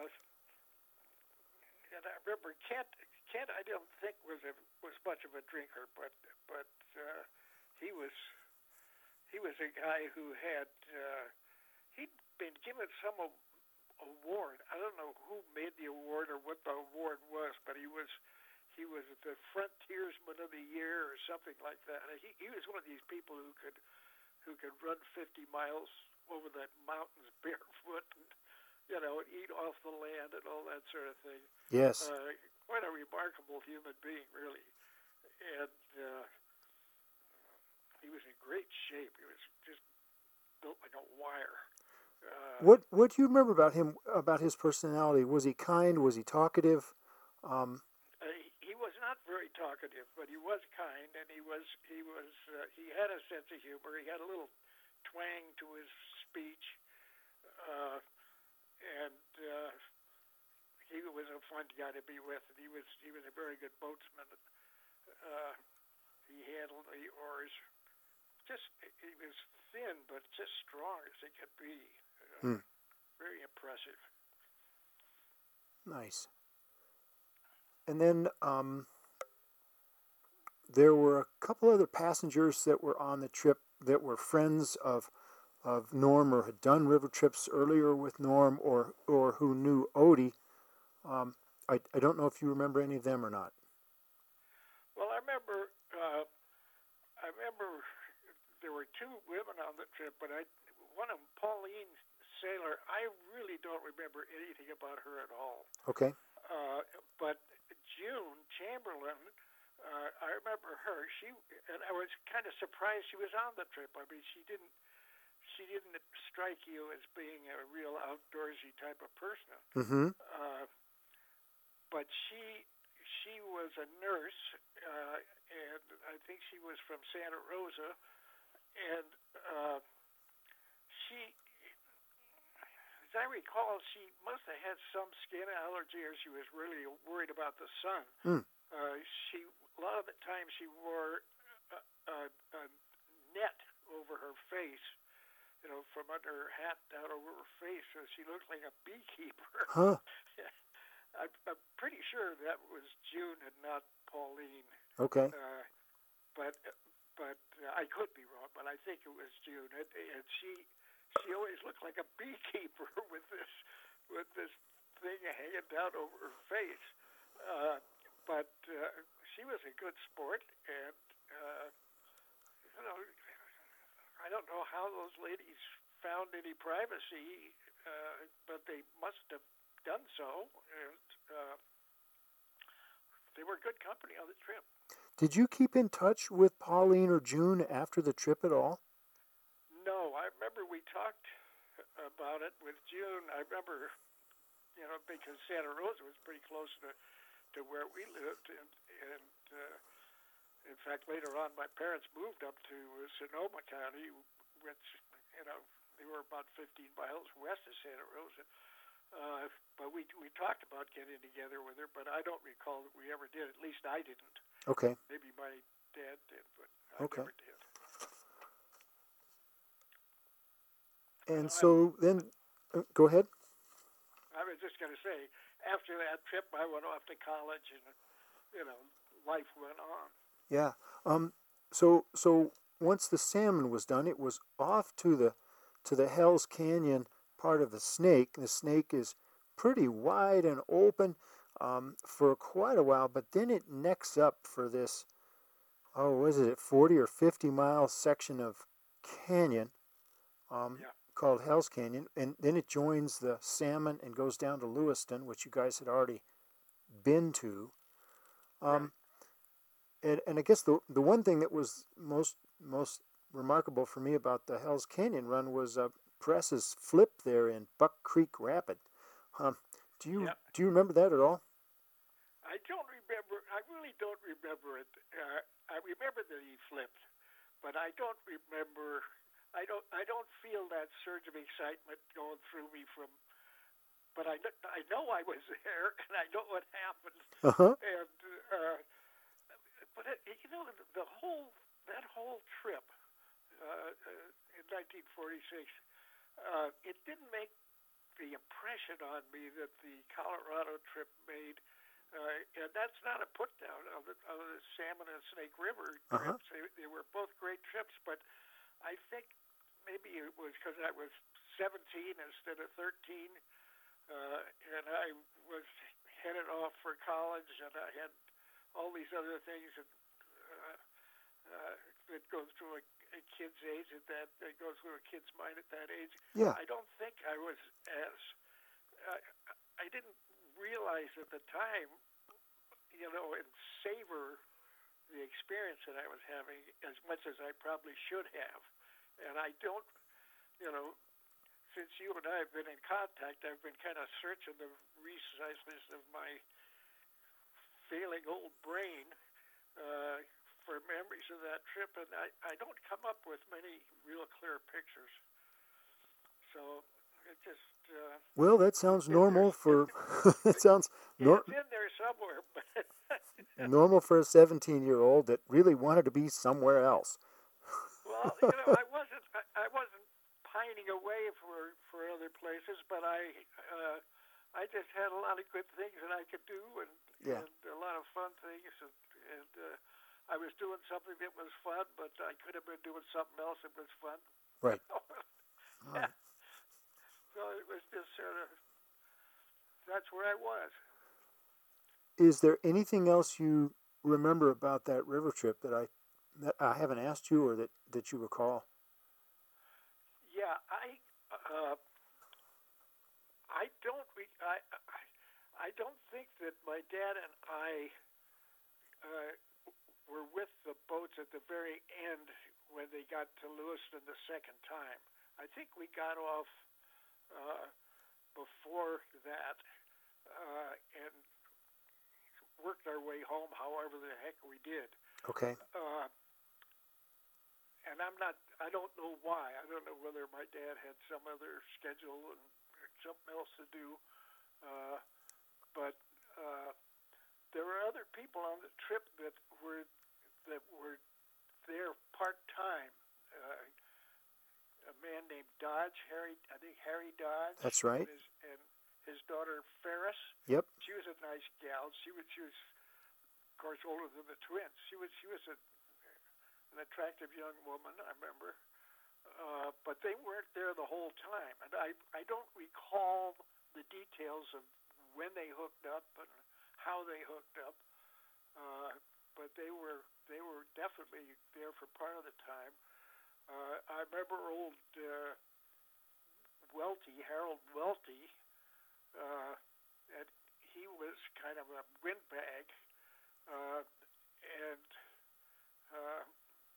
And I remember Kent. Kent, I don't think was a, was much of a drinker, but but uh, he was he was a guy who had uh, he'd been given some award. I don't know who made the award or what the award was, but he was he was the Frontiersman of the Year or something like that. He he was one of these people who could who could run fifty miles over the mountains barefoot and, you know, eat off the land and all that sort of thing. Yes. Uh, quite a remarkable human being, really. And uh, he was in great shape. He was just built like a wire. Uh, What What do you remember about him? About his personality? Was he kind? Was he talkative? Um, uh, he, he was not very talkative, but he was kind, and he was he was uh, he had a sense of humor. He had a little twang to his speech. Uh, and uh, he was a fun guy to be with, and he was he was a very good boatsman. Uh, he handled the oars. Just he was thin, but just strong as he could be. Uh, hmm. Very impressive. Nice. And then um, there were a couple other passengers that were on the trip that were friends of of Norm or had done river trips earlier with Norm or or who knew Odie. Um, I, I don't know if you remember any of them or not. Well, I remember uh, I remember there were two women on the trip, but I one of them, Pauline Sailor, I really don't remember anything about her at all. Okay. Uh, but June Chamberlain, uh, I remember her. She and I was kind of surprised she was on the trip. I mean, she didn't. She didn't strike you as being a real outdoorsy type of person. Mm-hmm. Uh, but she she was a nurse, uh, and I think she was from Santa Rosa, and uh, she, as I recall, she must have had some skin allergy, or she was really worried about the sun. Mm. Uh, she a lot of the time she wore a, a, a net over her face, you know, from under her hat down over her face, so she looked like a beekeeper. Huh. I'm, I'm pretty sure that was June and not Pauline. Okay. Uh, but but uh, I could be wrong, but I think it was June. And, and she she always looked like a beekeeper with this with this thing hanging down over her face. Uh, but uh, she was a good sport, and uh, you know, I don't know how those ladies found any privacy, uh, but they must have done so, and uh, they were good company on the trip. Did you keep in touch with Pauline or June after the trip at all? No, I remember we talked about it with June. I remember, you know, because Santa Rosa was pretty close to, to where we lived, and, and uh, in fact, later on, my parents moved up to Sonoma County, which, you know, they were about fifteen miles west of Santa Rosa. Uh, but we we talked about getting together with her, but I don't recall that we ever did. At least I didn't. Okay. Maybe my dad did, but I Okay. never did. And Well, so I, then, uh, go ahead. I was just going to say, after that trip, I went off to college, and you know, life went on. Yeah. Um. So so once the salmon was done, it was off to the to the Hell's Canyon part of the Snake. The Snake is pretty wide and open um, for quite a while, but then it necks up for this, oh, was it, forty or fifty mile section of canyon um, Yeah. called Hell's Canyon, and then it joins the Salmon and goes down to Lewiston, which you guys had already been to. Um, Right. and, and I guess the the one thing that was most most remarkable for me about the Hell's Canyon run was uh, Press's flip there in Buck Creek Rapid. Um, do you Yeah. do you remember that at all? I don't remember. I really don't remember it. Uh, I remember that he flipped, but I don't remember. I don't. I don't feel that surge of excitement going through me from. But I, I know I was there, and I know what happened. Uh huh. And uh, but it, you know, the, the whole that whole trip uh, uh, in nineteen forty-six, uh, it didn't make the impression on me that the Colorado trip made. Uh, and that's not a put down of the, of the Salmon and Snake River Uh-huh. trips. They, they were both great trips, but I think maybe it was because I was seventeen instead of thirteen, uh, and I was headed off for college, and I had all these other things that, uh, uh, that go through a, a kid's age at that, that go through a kid's mind at that age. Yeah. I don't think I was as, uh, I didn't realize at the time, you know, and savor the experience that I was having as much as I probably should have. And I don't, you know, since you and I have been in contact, I've been kind of searching the recesses of my failing old brain uh, for memories of that trip, and I, I don't come up with many real clear pictures. So it just... Uh, Well, that sounds normal for. It sounds yeah, nor- it's in there somewhere, but... normal for a seventeen-year-old that really wanted to be somewhere else. Well, you know, I wasn't I, I wasn't pining away for, for other places, but I uh, I just had a lot of good things that I could do, and, Yeah. and a lot of fun things, and, and uh, I was doing something that was fun, but I could have been doing something else that was fun. Right. Yeah. So it was just sort of, that's where I was. Is there anything else you remember about that river trip that I that I haven't asked you or that, that you recall? Yeah, I uh, I don't re- I, I I don't think that my dad and I uh, were with the boats at the very end when they got to Lewiston the second time. I think we got off uh, before that, uh, and worked our way home however the heck we did. Okay. Uh, and I'm not, I don't know why. I don't know whether my dad had some other schedule and something else to do. Uh, but uh, there were other people on the trip that were that were there part time. Uh, a man named Dodge, Harry, I think Harry Dodge. That's right. And his, and his daughter Ferris. Yep. She was a nice gal. She was, she was, of course, older than the twins. She was, she was a an attractive young woman, I remember, uh, but they weren't there the whole time, and I, I don't recall the details of when they hooked up and how they hooked up, uh, but they were they were definitely there for part of the time. Uh, I remember old uh, Welty, Harold Welty, uh, and he was kind of a windbag, uh, and uh,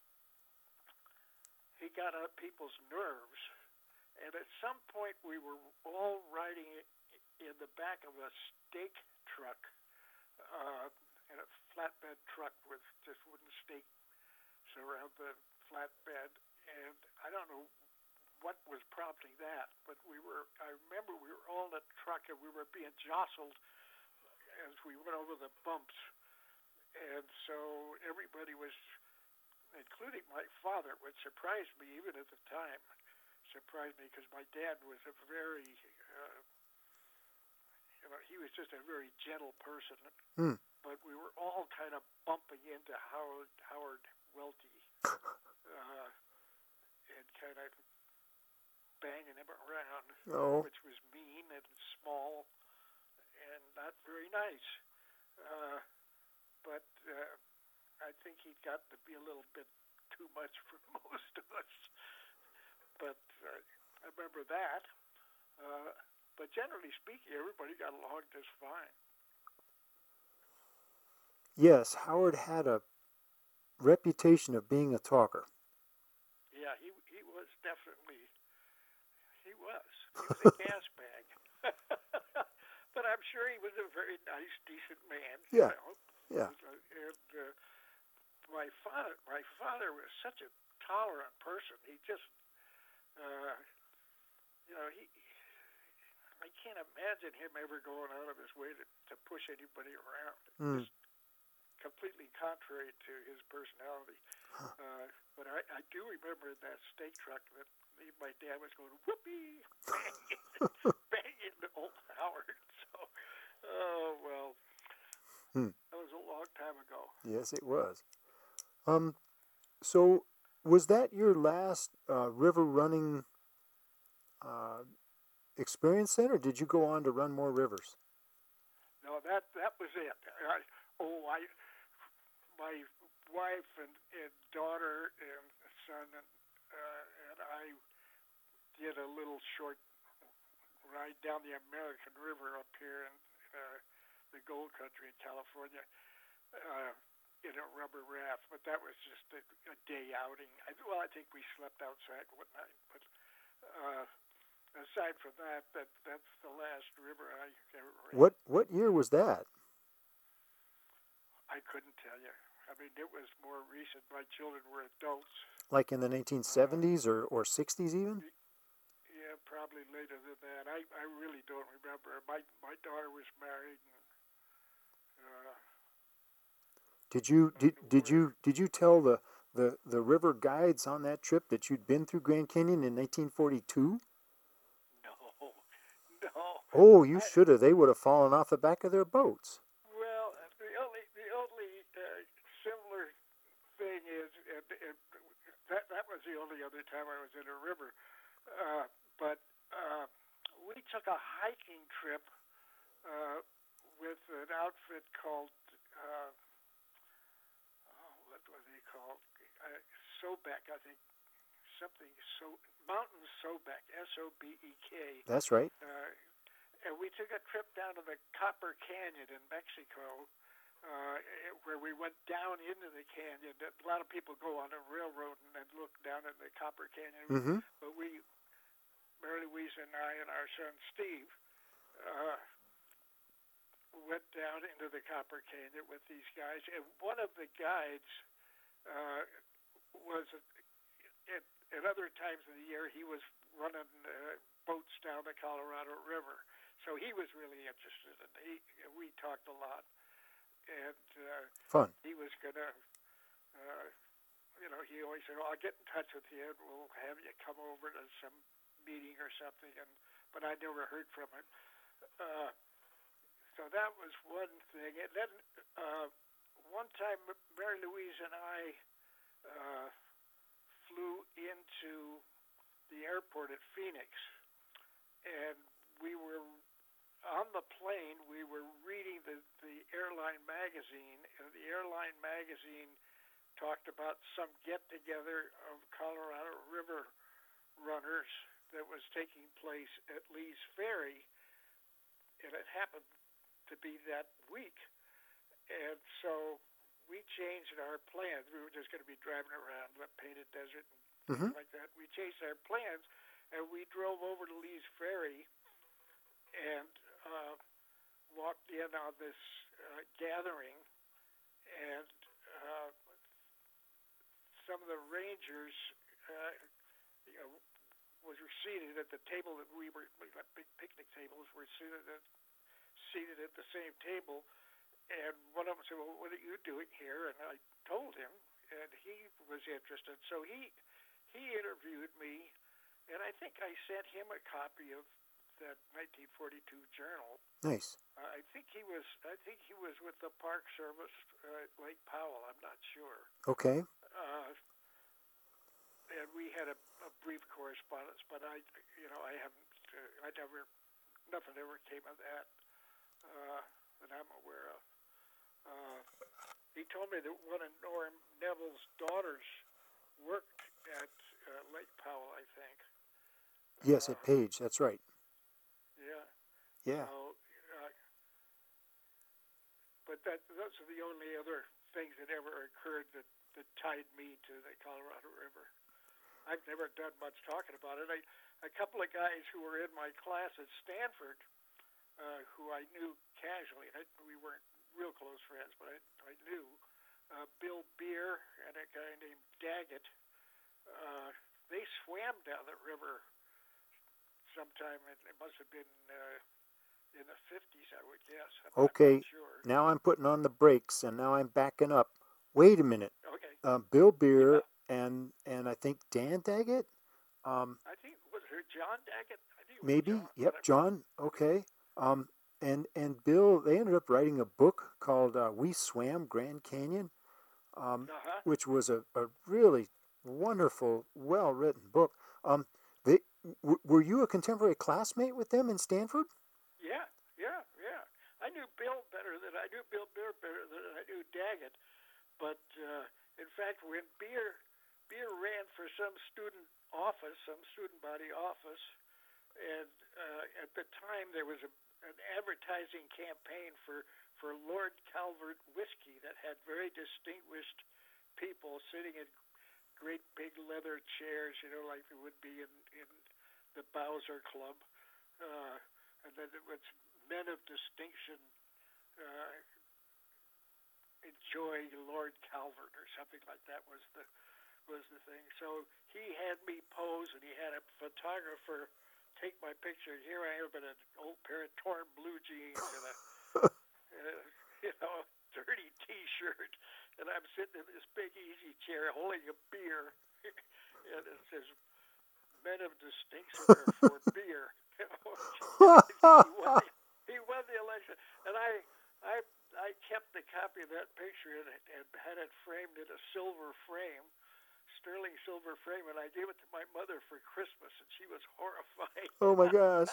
he got on people's nerves, and at some point we were all riding in the back of a steak truck, uh, in a flatbed truck with just wooden stakes around the flatbed, and I don't know what was prompting that, but we were, I remember we were all in a truck and we were being jostled as we went over the bumps, and so everybody was, including my father, which surprised me even at the time, surprised me because my dad was a very, uh, you know, he was just a very gentle person. Hmm. But we were all kind of bumping into Howard Howard Welty, uh, and kind of banging him around, Oh. which was mean and small and not very nice. Uh, but uh, I think he got to be a little bit too much for most of us. But uh, I remember that. Uh, but generally speaking, everybody got along just fine. Yes, Howard had a reputation of being a talker. Yeah, he he was definitely, he was. He was a gas bag. But I'm sure he was a very nice, decent man. Yeah, You know? yeah. And uh, my father, my father was such a tolerant person. He just, uh, you know, he. I can't imagine him ever going out of his way to, to push anybody around. Mm. Just completely contrary to his personality. Huh. Uh, but I, I do remember that steak truck that my dad was going whoopee, banging, banging the old Howard. So, oh well, Hmm. that was a long time ago. Yes, it was. Um, so was that your last uh, river running uh, experience then, or did you go on to run more rivers? No, that that was it. I, oh, I, my wife and, and daughter and son and uh, and I did a little short ride down the American River up here in uh, the Gold Country in California uh, in a rubber raft. But that was just a, a day outing. I, well, I think we slept outside one night, but. Uh, Aside from that, that that's the last river I ever ran. What what year was that? I couldn't tell you. I mean, it was more recent. My children were adults. Like in the nineteen seventies uh, or, or sixties even? Yeah, probably later than that. I, I really don't remember. My my daughter was married. And, uh, did you did, did you did you tell the, the, the river guides on that trip that you'd been through Grand Canyon in nineteen forty-two? No. Oh, you I, should have. They would have fallen off the back of their boats. Well, the only the only uh, similar thing is, and, and that that was the only other time I was in a river. Uh, but uh, we took a hiking trip uh, with an outfit called uh, oh, what was he called? Uh, Sobek, I think. Something so Mountain Sobek, S O B E K. That's right. Uh, and we took a trip down to the Copper Canyon in Mexico, uh, where we went down into the canyon. A lot of people go on a railroad and then look down in the Copper Canyon. Mm-hmm. But we, Mary Louise and I and our son Steve, uh, went down into the Copper Canyon with these guys, and one of the guides uh, was at, at other times of the year he was running uh, boats down the Colorado River, so he was really interested, and he we talked a lot, and uh, Fun. he was gonna. Uh, you know, he always said, "Well, I'll get in touch with you, and we'll have you come over to some meeting or something." And but I never heard from him. Uh, so that was one thing. And then uh, one time, Mary Louise and I uh, flew into the airport at Phoenix, and we were on the plane. We were reading the the airline magazine, and the airline magazine talked about some get-together of Colorado River runners that was taking place at Lee's Ferry, and it happened to be that week. And so we changed our plans. We were just going to be driving around the Painted Desert and Mm-hmm. things like that. We changed our plans, and we drove over to Lee's Ferry and uh, walked in on this uh, gathering, and uh, some of the rangers, uh, you know, was seated at the table that we were, like big picnic tables, were seated at, seated at the same table. And one of them said, "Well, what are you doing here?" And I told him, and he was interested. So he he interviewed me, and I think I sent him a copy of that nineteen forty-two journal. Nice. Uh, I think he was I think he was with the Park Service uh, at Lake Powell. I'm not sure. Okay. Uh, and we had a, a brief correspondence, but I, you know, I haven't, uh, I never, nothing ever came of that uh, that I'm aware of. Uh, he told me that one of Norm Neville's daughters worked at uh, Lake Powell, I think. Yes, Uh, at Page. That's right. Yeah. Yeah. So, uh, but that those are the only other things that ever occurred that, that tied me to the Colorado River. I've never done much talking about it. I, a couple of guys who were in my class at Stanford, uh, who I knew casually, I, we weren't real close friends, but I, I knew, uh, Bill Beer and a guy named Daggett, uh, they swam down the river sometime, in, it must have been uh, in the fifties, I would guess. I'm Okay. not sure. Now I'm putting on the brakes, and now I'm backing up. Wait a minute. Okay. Uh, Bill Beer Yeah. and and I think Dan Daggett. Um, I think, was it John Daggett? I think it was maybe. John, Yep, whatever. John. Okay. Um, and and Bill, they ended up writing a book called uh, "We Swam Grand Canyon," um, Uh-huh. which was a, a really wonderful, well-written book. Um, they w- were you a contemporary classmate with them in Stanford? Yeah, yeah, yeah. I knew Bill better than I knew Bill Beer better than I knew Daggett. But uh, in fact, when Beer Beer ran for some student office, some student body office, and uh, at the time there was a, an advertising campaign for for Lord Calvert whiskey that had very distinguished people sitting in great big leather chairs, you know, like there would be in in the Bowser Club. Uh, and then it was men of distinction uh, enjoy Lord Calvert or something like that was the was the thing. So he had me pose, and he had a photographer take my picture. And here I am in an old pair of torn blue jeans and a, uh, you know, dirty T-shirt, and I'm sitting in this big easy chair holding a beer, and it says "Men of distinction are for beer." he, won the, he won the election, and I, I, I kept the copy of that picture and, and had it framed in a silver frame, sterling silver frame, and I gave it to my mother for Christmas, and she was horrified. Oh my gosh!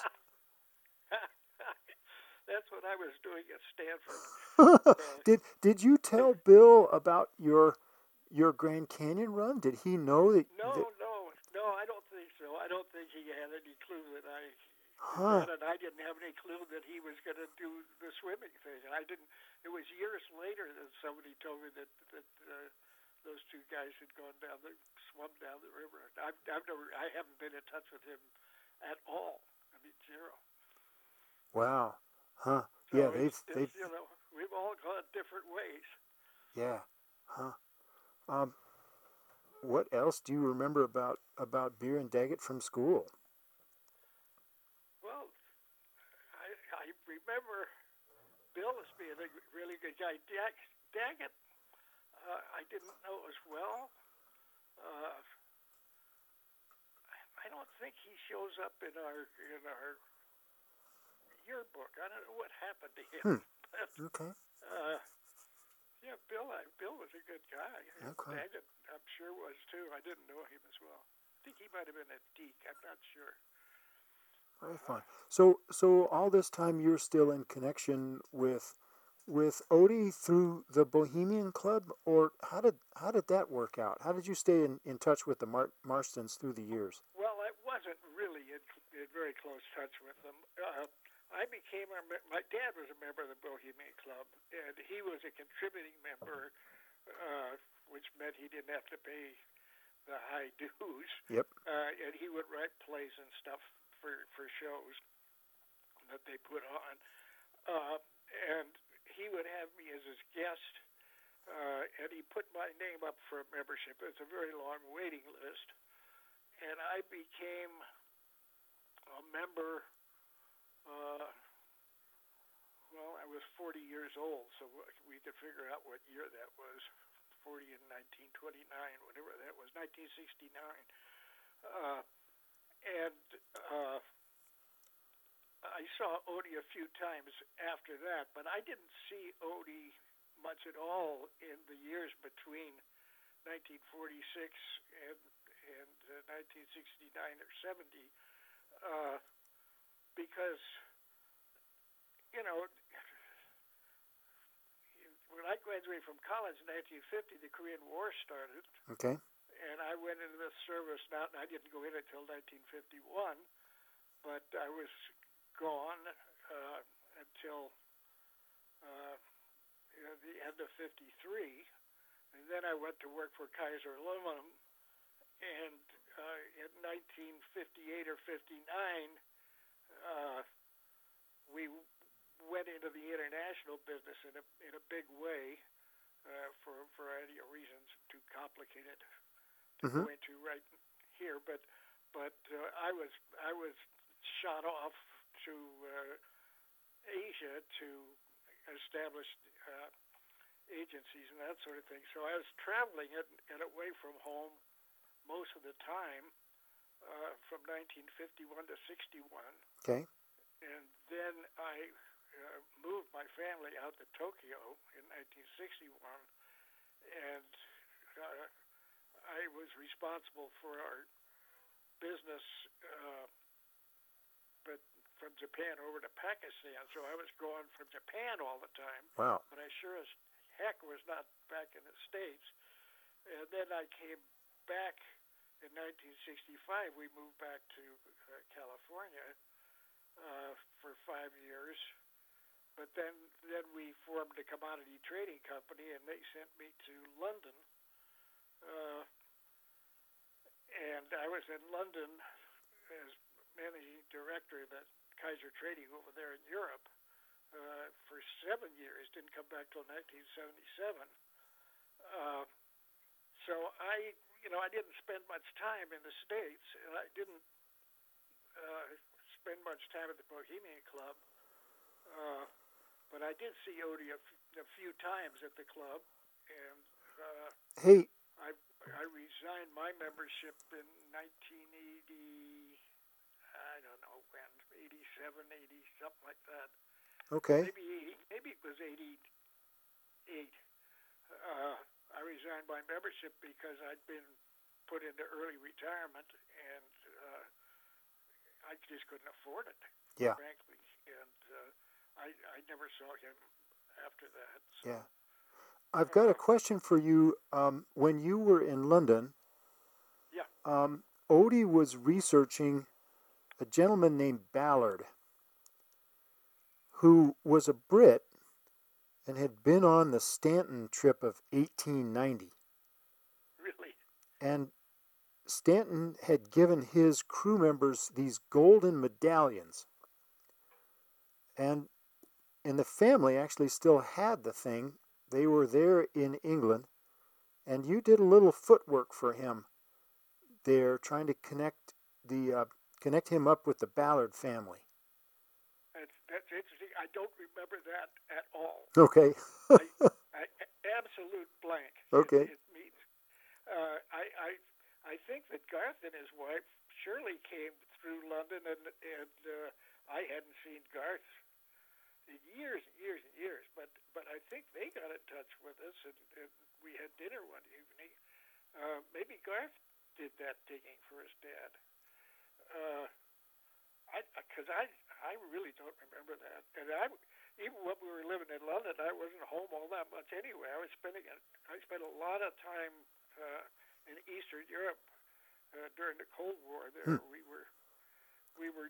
That's what I was doing at Stanford. did did you tell Bill about your your Grand Canyon run? Did he know that? No, that... no, no. I don't think so. I don't think he had any clue that I. Huh. And I didn't have any clue that he was going to do the swimming thing. And I didn't. It was years later that somebody told me that that uh, those two guys had gone down the swum down the river. I've, I've never. I haven't been in touch with him at all. I mean, zero. Wow. Huh. So Yeah, it's, they've it's they've you know we've all gone different ways. yeah, huh? Um, what else do you remember about about Beer and Daggett from school? Well, I I remember Bill as being a really good guy. Dag, Daggett, uh, I didn't know as well. Uh, I don't think he shows up in our in our yearbook. I don't know what happened to him. Hmm. But, Okay. uh, yeah, Bill. I, Bill was a good guy. Okay. Daggett, I'm sure was too. I didn't know him as well. I think he might have been a deke. I'm not sure. Very Uh, fun. So, so all this time you're still in connection with with Odie through the Bohemian Club, or how did how did that work out? How did you stay in, in touch with the Mar- Marstons through the years? well, I wasn't really in, in very close touch with them. Uh, I became a, my dad was a member of the Bohemian Club, and he was a contributing member, uh, which meant he didn't have to pay the high dues, Yep. uh, and he would write plays and stuff for for shows that they put on, uh, and he would have me as his guest, uh, and he put my name up for a membership. It's a very long waiting list, and I became a member. Uh, well, I was forty years old, so we could figure out what year that was. forty in nineteen twenty-nine, whatever that was, nineteen sixty-nine. Uh, and uh, I saw Odie a few times after that, but I didn't see Odie much at all in the years between nineteen forty-six and and uh, nineteen sixty-nine or seventy, uh, because you know when I graduated from college in nineteen fifty, the Korean War started, Okay. and I went into the service. Not, I didn't go in until nineteen fifty-one, but I was gone uh, until uh, you know, the end of fifty-three, and then I went to work for Kaiser Aluminum, and uh, in nineteen fifty-eight or fifty-nine, uh, we went into the international business in a in a big way uh, for a variety of reasons, too complicated to Mm-hmm. go into right here. But but uh, I was I was shot off to uh, Asia to establish uh, agencies and that sort of thing. So I was traveling and, and away from home most of the time uh, from nineteen fifty-one to sixty-one, Okay. and then I uh, moved my family out to Tokyo in nineteen sixty-one, and uh, I was responsible for our business, uh, but from Japan over to Pakistan. So I was going from Japan all the time, Wow. but I sure as heck was not back in the States. And then I came back in nineteen sixty-five. We moved back to uh, California uh, for five years. But then, then we formed a commodity trading company, and they sent me to London. Uh, and I was in London as managing director of that Kaiser Trading over there in Europe uh, for seven years. Didn't come back till nineteen seventy-seven. Uh, so I, you know, I didn't spend much time in the States, and I didn't uh, spend much time at the Bohemian Club. Uh, But I did see Odie a, f- a few times at the club, and uh, Hey. I I resigned my membership in nineteen eighty. I don't know when, eighty-seven, eighty, something like that. Okay. Maybe eighty, maybe it was eighty-eight. Uh, I resigned my membership because I'd been put into early retirement, and uh, I just couldn't afford it, Yeah. frankly. And uh, I, I never saw him after that. So, Yeah. I've got a uh, question for you. Um, when you were in London, yeah, um, Odie was researching a gentleman named Ballard, who was a Brit and had been on the Stanton trip of eighteen ninety. really. And Stanton had given his crew members these golden medallions. And and the family actually still had the thing. They were there in England, and you did a little footwork for him there, trying to connect the uh, connect him up with the Ballard family. That's, that's interesting. I don't remember that at all. Okay. I, I, absolute blank. Okay. It, it means uh, I, I I think that Garth and his wife Shirley came through London, and and uh, I hadn't seen Garth in years and years and years. But but I think they got in touch with us, and, and we had dinner one evening. Uh, maybe Garth did that digging for his dad. Uh, I because I I really don't remember that, and I even when we were living in London, I wasn't home all that much anyway. I was spending it. I spent a lot of time uh, in Eastern Europe uh, during the Cold War. There, Hmm. we were we were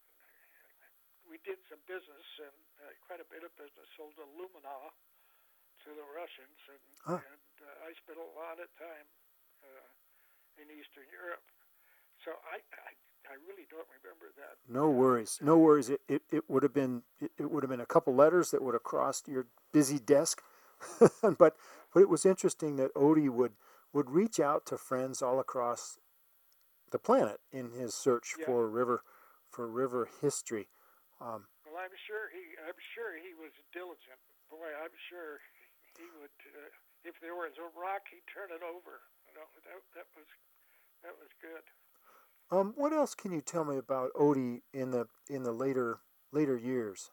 we did some business, and uh, quite a bit of business, sold alumina to the Russians, and Huh. and uh, I spent a lot of time uh, in Eastern Europe. So I, I I really don't remember that. No worries, no worries. It it, it would have been it, it would have been a couple letters that would have crossed your busy desk, but but it was interesting that Odie would would reach out to friends all across the planet in his search Yeah. for river for river history. Um, Well, I'm sure he I'm sure he was diligent. Boy, I'm sure he would. Uh, if there was a rock, he'd turn it over. You know, that that was that was good. um, what else can you tell me about Odie in the in the later later years?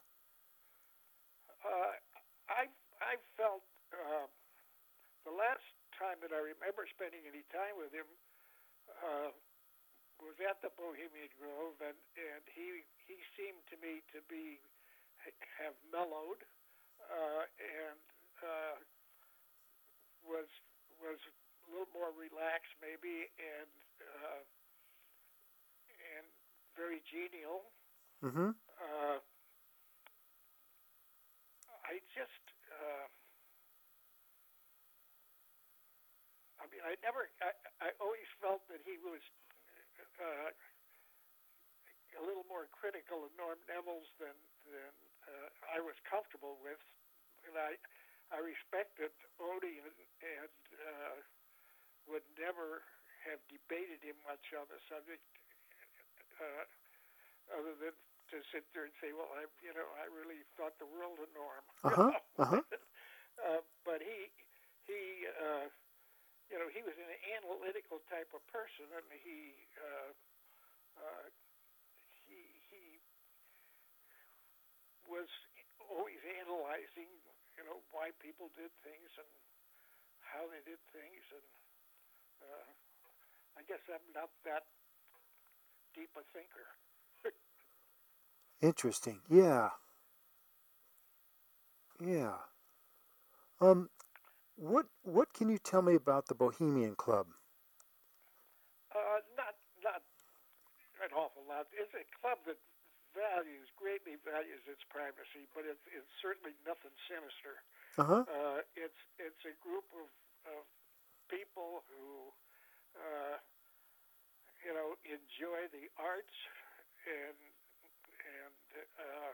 Uh, I I felt uh, the last time that I remember spending any time with him uh, was at the Bohemian Grove, and, and he he seemed to me to be have mellowed uh, and uh, was was a little more relaxed maybe, and uh, and very genial. Mm-hmm. Uh, I just, uh, I mean, I never, I, I always felt that he was uh, a little more critical of Norm Neville's than than uh, I was comfortable with, and I I respected Odie and, and uh, would never have debated him much on the subject, uh, other than to sit there and say, well, I, you know, I really thought the world of Norm. Uh-huh, uh-huh. uh, but he, he, uh, you know, he was an analytical type of person, and he, uh, uh, he, he was always analyzing, you know, why people did things and how they did things, and uh, I guess I'm not that deep a thinker. Interesting. Yeah. Yeah. Um, what what can you tell me about the Bohemian Club? Uh, not not an awful lot. It's a club that values greatly values its privacy, but it's it's certainly nothing sinister. Uh-huh. Uh, it's it's a group of, of people who uh, you know enjoy the arts and and uh,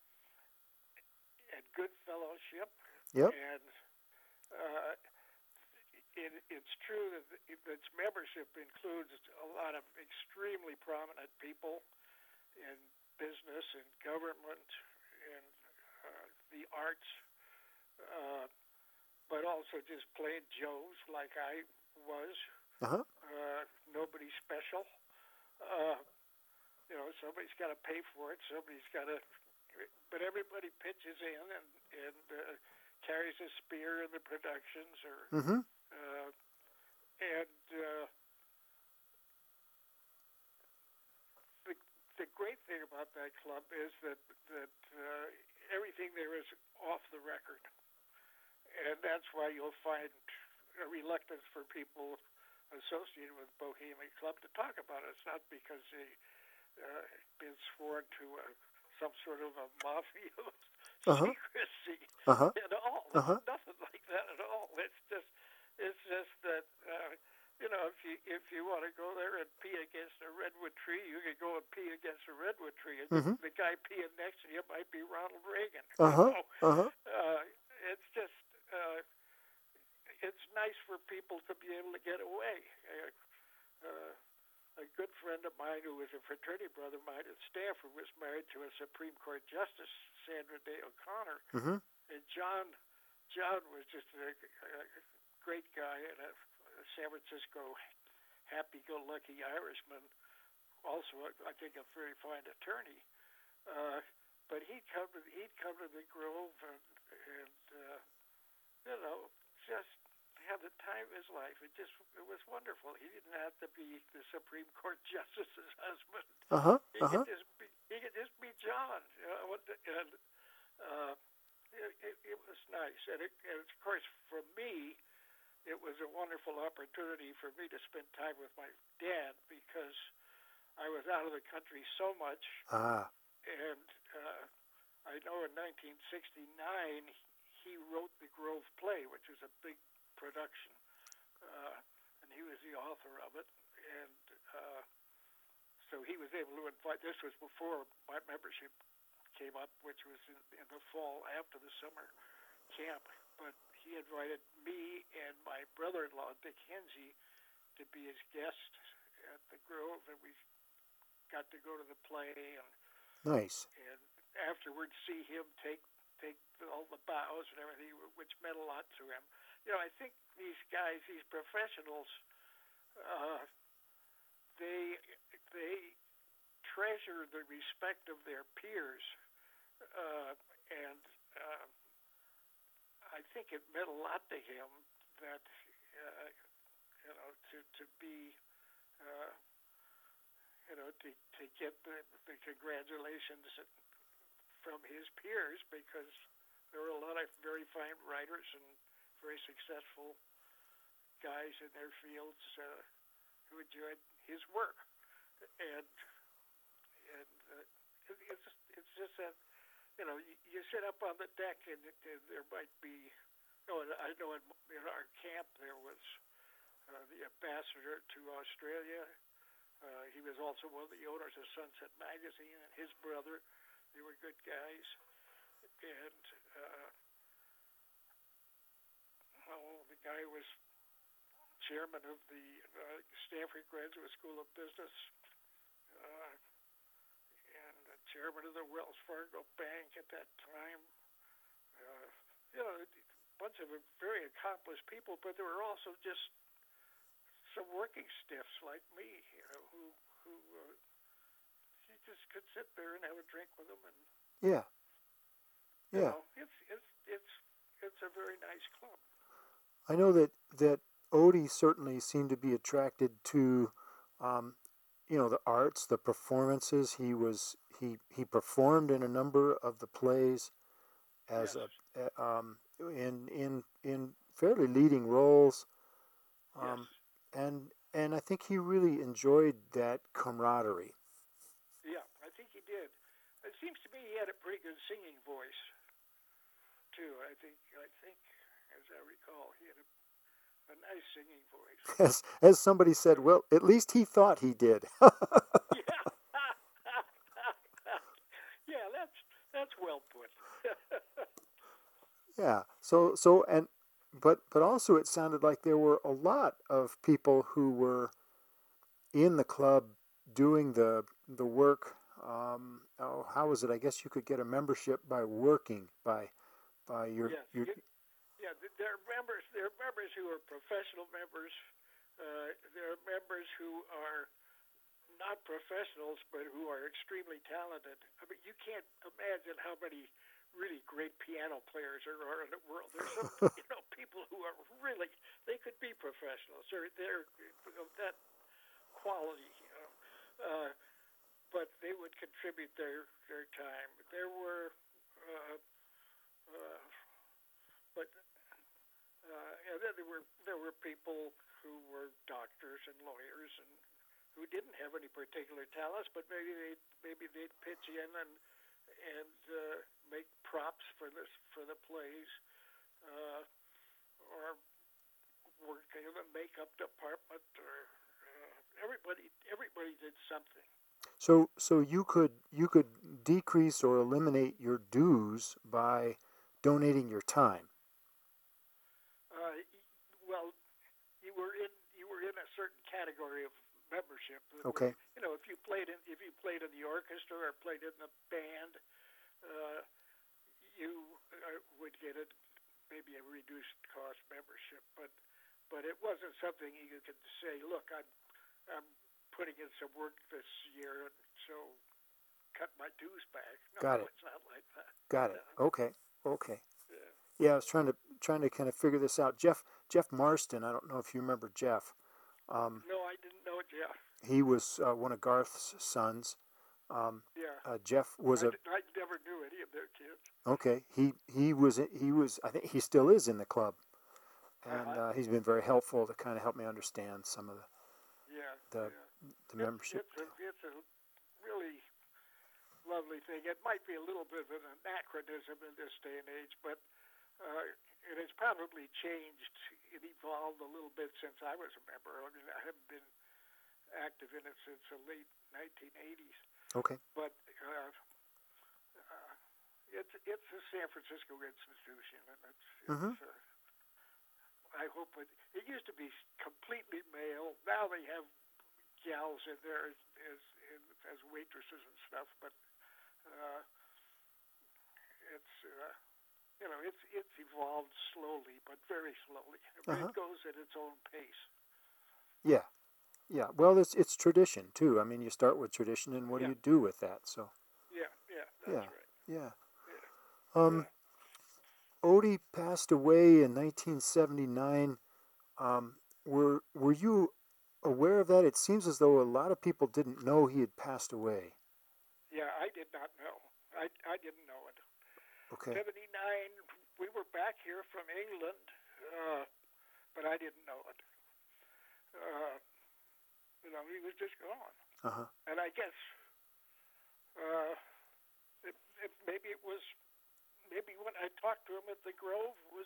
and good fellowship. Yep. And uh, it, it's true that its membership includes a lot of extremely prominent people in business and government and uh, the arts, uh, but also just plain Joes like I was. Uh-huh. Uh, nobody special. Uh, you know, somebody's got to pay for it. Somebody's got to, but everybody pitches in and and uh, carries a spear in the productions, or Mm-hmm. uh, and uh, the the great thing about that club is that that uh, everything there is off the record, and that's why you'll find a reluctance for people associated with Bohemian Club to talk about it. It's not because they uh, been sworn to a, some sort of a mafia Uh-huh. secrecy Uh-huh. at all. It's Uh-huh. nothing like that at all. It's just, it's just that uh, you know, if you you if you want to go there and pee against a redwood tree, you could go and pee against a redwood tree. And Mm-hmm. the, the guy peeing next to you might be Ronald Reagan. Uh-huh. You know? Uh-huh. Uh, it's just uh, it's nice for people to be able to get away. Uh, uh, a good friend of mine who was a fraternity brother of mine at Stanford was married to a Supreme Court Justice, Sandra Day O'Connor, Mm-hmm. and John John was just a, a great guy and a, a San Francisco happy-go-lucky Irishman. Also, I think a very fine attorney. Uh, but he'd come to he'd come to the Grove and, and uh, you know, just have the time of his life. It just it was wonderful. He didn't have to be the Supreme Court Justice's husband. Uh-huh. He Uh-huh. could just be he could just be John. You know, and uh, it, it, it was nice. And, it, and of course, for me, it was a wonderful opportunity for me to spend time with my dad because I was out of the country so much. Ah. And uh, I know in nineteen sixty-nine he wrote the Grove play, which was a big production, uh, and he was the author of it. And uh, so he was able to invite. This was before my membership came up, which was in, in the fall after the summer camp. But he invited me and my brother-in-law Dick Hensey to be his guest at the Grove, and we got to go to the play and Nice. and afterwards see him take take all the bows and everything, which meant a lot to him. You know, I think these guys, these professionals, uh, they they treasure the respect of their peers, uh, and uh, I think it meant a lot to him that uh, you know to to be. Uh, You know, to, to get the, the congratulations from his peers, because there were a lot of very fine writers and very successful guys in their fields uh, who enjoyed his work, and and uh, it, it's it's just that you know you, you sit up on the deck and, and there might be. Oh, I know in, in our camp there was uh, the ambassador to Australia. Uh, he was also one of the owners of Sunset Magazine, and his brother. They were good guys. And, uh, well, the guy was chairman of the uh, Stanford Graduate School of Business uh, and the chairman of the Wells Fargo Bank at that time. Uh, you know, a bunch of very accomplished people, but there were also just some working stiffs like me, you know, who who uh, you just could sit there and have a drink with them, and Yeah. you Yeah. know, it's it's it's it's a very nice club. I know that that Odie certainly seemed to be attracted to, um, you know, the arts, the performances. He was he he performed in a number of the plays as Yes. a um, in in in fairly leading roles. Um, Yes. and and I think he really enjoyed that camaraderie. Yeah, I think he did. It seems to me he had a pretty good singing voice too. I think I think, as I recall, he had a, a nice singing voice. As as somebody said, well, at least he thought he did. Yeah. Yeah, that's that's well put. Yeah. So so and but but also it sounded like there were a lot of people who were in the club doing the the work. Um, oh, how was it? I guess you could get a membership by working by by your Yes. your. You, yeah, th- there are members. There are members who are professional members. Uh, there are members who are not professionals, but who are extremely talented. I mean, you can't imagine how many really great piano players there are in the world. There's some, you know, people who are really, they could be professionals. They're, they're of that quality, you know. Uh, but they would contribute their, their time. There were, uh, uh, but, uh, and then there were, there were people who were doctors and lawyers and who didn't have any particular talents, but maybe they maybe they'd pitch in and and uh, make props for this for the plays, uh, or work in the makeup department, or everybody everybody did something. So so you could you could decrease or eliminate your dues by donating your time. Uh, well, you were in you were in a certain category of membership. That Okay. were, you know, if you played in if you played in the orchestra or played in the band, uh, you uh, would get a maybe a reduced cost membership. But but it wasn't something you could say, look, I'm I'm putting in some work this year, and so cut my dues back. No, Got it. it's not like that. Got it. No. Okay. Okay. Yeah. Yeah, I was trying to trying to kind of figure this out. Jeff Jeff Marston. I don't know if you remember Jeff. Um, No, I didn't know it. Yeah. he was uh, one of Garth's sons. Um, Yeah. uh, Jeff was I, a d- I never knew any of their kids. okay. He he was he was I think he still is in the club, and Uh-huh. uh, he's been very helpful to kind of help me understand some of the Yeah. the, yeah. the It's, membership. it's a it's a really lovely thing. It might be a little bit of an anachronism in this day and age, but uh, it has probably changed. It evolved a little bit since I was a member. I mean, I haven't been active in it since the late nineteen eighties. Okay. But uh, uh, it's it's a San Francisco institution, and it's, Mhm. it's uh, I hope it. It used to be completely male. Now they have gals in there as as, as waitresses and stuff, but uh, it's uh, you know it's it's evolved slowly, but very slowly. But Uh-huh. it goes at its own pace. Yeah. Yeah. Well, it's it's tradition too. I mean, you start with tradition, and what do Yeah. you do with that? So Yeah, yeah, that's yeah, right. yeah. Yeah. Um, Odie passed away in nineteen seventy-nine. Um, were were you aware of that? It seems as though a lot of people didn't know he had passed away. Yeah, I did not know. I I didn't know it. Okay. seventy-nine, we were back here from England, uh, but I didn't know it. Uh, you know, he was just gone. Uh huh. And I guess uh, it, it, maybe it was, maybe when I talked to him at the Grove was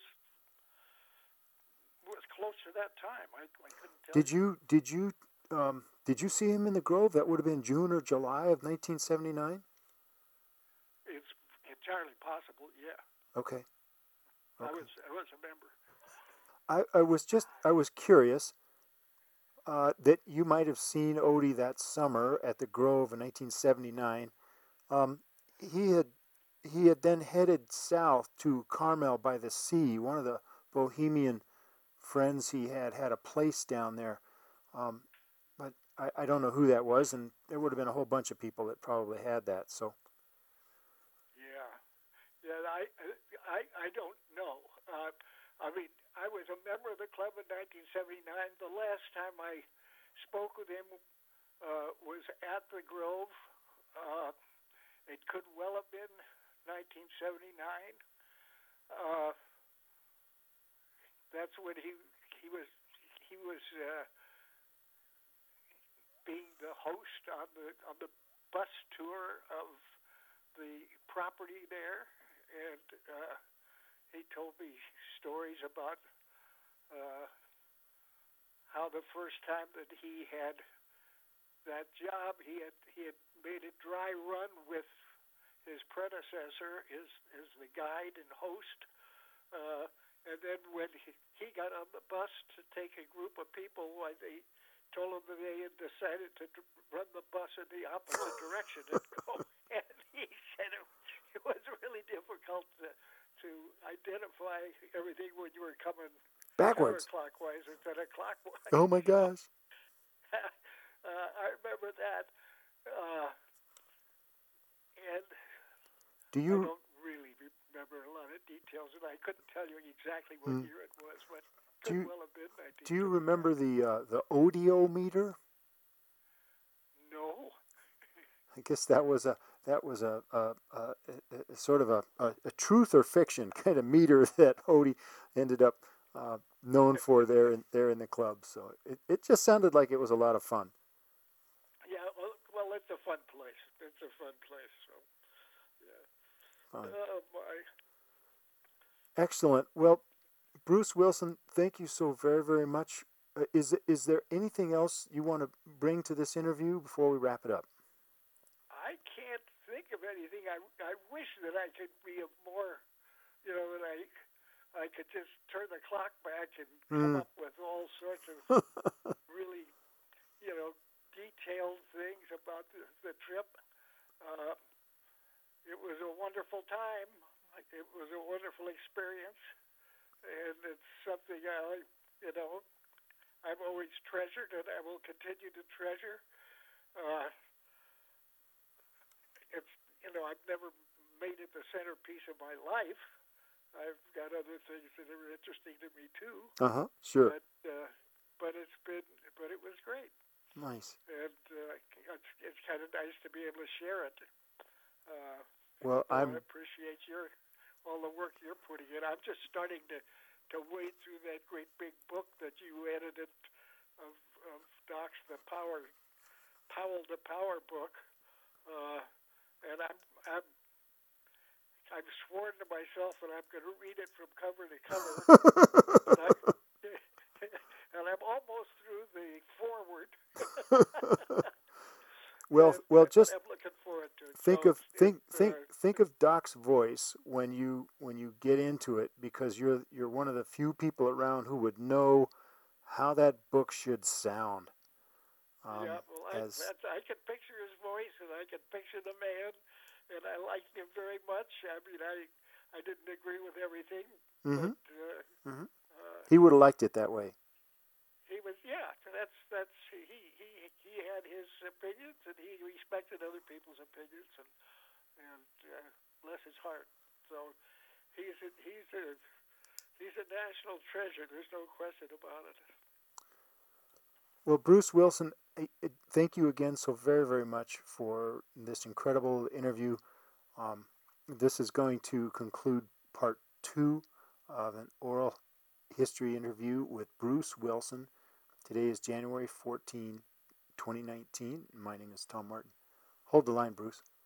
was close to that time. I, I couldn't tell Did you did you um, did you see him in the Grove? That would have been June or July of nineteen seventy-nine. It's entirely possible, yeah. Okay. I Okay. was I was a member. I, I was just I was curious uh, that you might have seen Odie that summer at the Grove in nineteen seventy-nine. Um, he had he had then headed south to Carmel by the Sea. One of the Bohemian friends he had had a place down there, um, but I, I don't know who that was, and there would have been a whole bunch of people that probably had that. So Yeah, yeah. I I I don't know. Uh, I mean, I was a member of the club in nineteen seventy-nine. The last time I spoke with him uh, was at the Grove. Uh, it could well have been nineteen seventy-nine. Uh, that's when he he was he was uh, being the host on the on the bus tour of the property there, and uh, he told me stories about uh, how the first time that he had that job, he had he had made a dry run with his predecessor, his as the guide and host, uh, and then when he, he got on the bus to take a group of people, why they told him that they had decided to run the bus in the opposite direction and go. And he said it, it was really difficult to, to identify everything when you were coming backwards. counterclockwise instead of clockwise. Oh my gosh. uh, I remember that. Uh, and Do I you don't really remember a lot of details, and I couldn't tell you exactly what Hmm. year it was, but it Do could you- well have been nineteen. do you remember the uh, the odiometer? No. I guess that was a that was a, a, a, a, a sort of a, a, a truth or fiction kind of meter that Odie ended up uh, known for there in there in the club. So it, it just sounded like it was a lot of fun. Yeah, well, well, it's a fun place. It's a fun place. So, yeah. Fun. Oh my. Excellent. Well, Bruce Wilson, thank you so very very much uh, is is there anything else you want to bring to this interview before we wrap it up? I can't think of anything. I, I wish that I could be a more, you know, that I I could just turn the clock back and come Mm. up with all sorts of really, you know, detailed things about the, the trip. Uh, it was a wonderful time. It was a wonderful experience, and it's something I, you know, I've always treasured, and I will continue to treasure. Uh, it's, you know, I've never made it the centerpiece of my life. I've got other things that are interesting to me too. Uh huh. Sure. But uh, but it's been, but it was great, Nice. and uh, it's it's kind of nice to be able to share it. Uh, Well, so I I'm. appreciate your all the work you're putting in. I'm just starting to to wade through that great big book that you edited of of Doc's the Power Powell the Power book, uh, and I'm I'm I've sworn to myself that I'm going to read it from cover to cover, and, I, and I'm almost through the forward. well, and, well, but just I'm looking forward to it. think So of it's, think it's, think uh, think of Doc's voice when you when you get into it, because you're you're one of the few people around who would know how that book should sound. Um, yeah, well, I as that's, I can picture his voice, and I can picture the man, and I liked him very much. I mean, I I didn't agree with everything, hmm but uh, hmm uh, he would have liked it that way. he was, yeah. That's that's he he he had his opinions, and he respected other people's opinions, and and uh, bless his heart. So he's a, he's a he's a national treasure. There's no question about it. Well, Bruce Wilson, I- I- thank you again so very, very much for this incredible interview. Um, this is going to conclude part two of an oral history interview with Bruce Wilson. Today is January fourteenth, twenty nineteen. My name is Tom Martin. Hold the line, Bruce.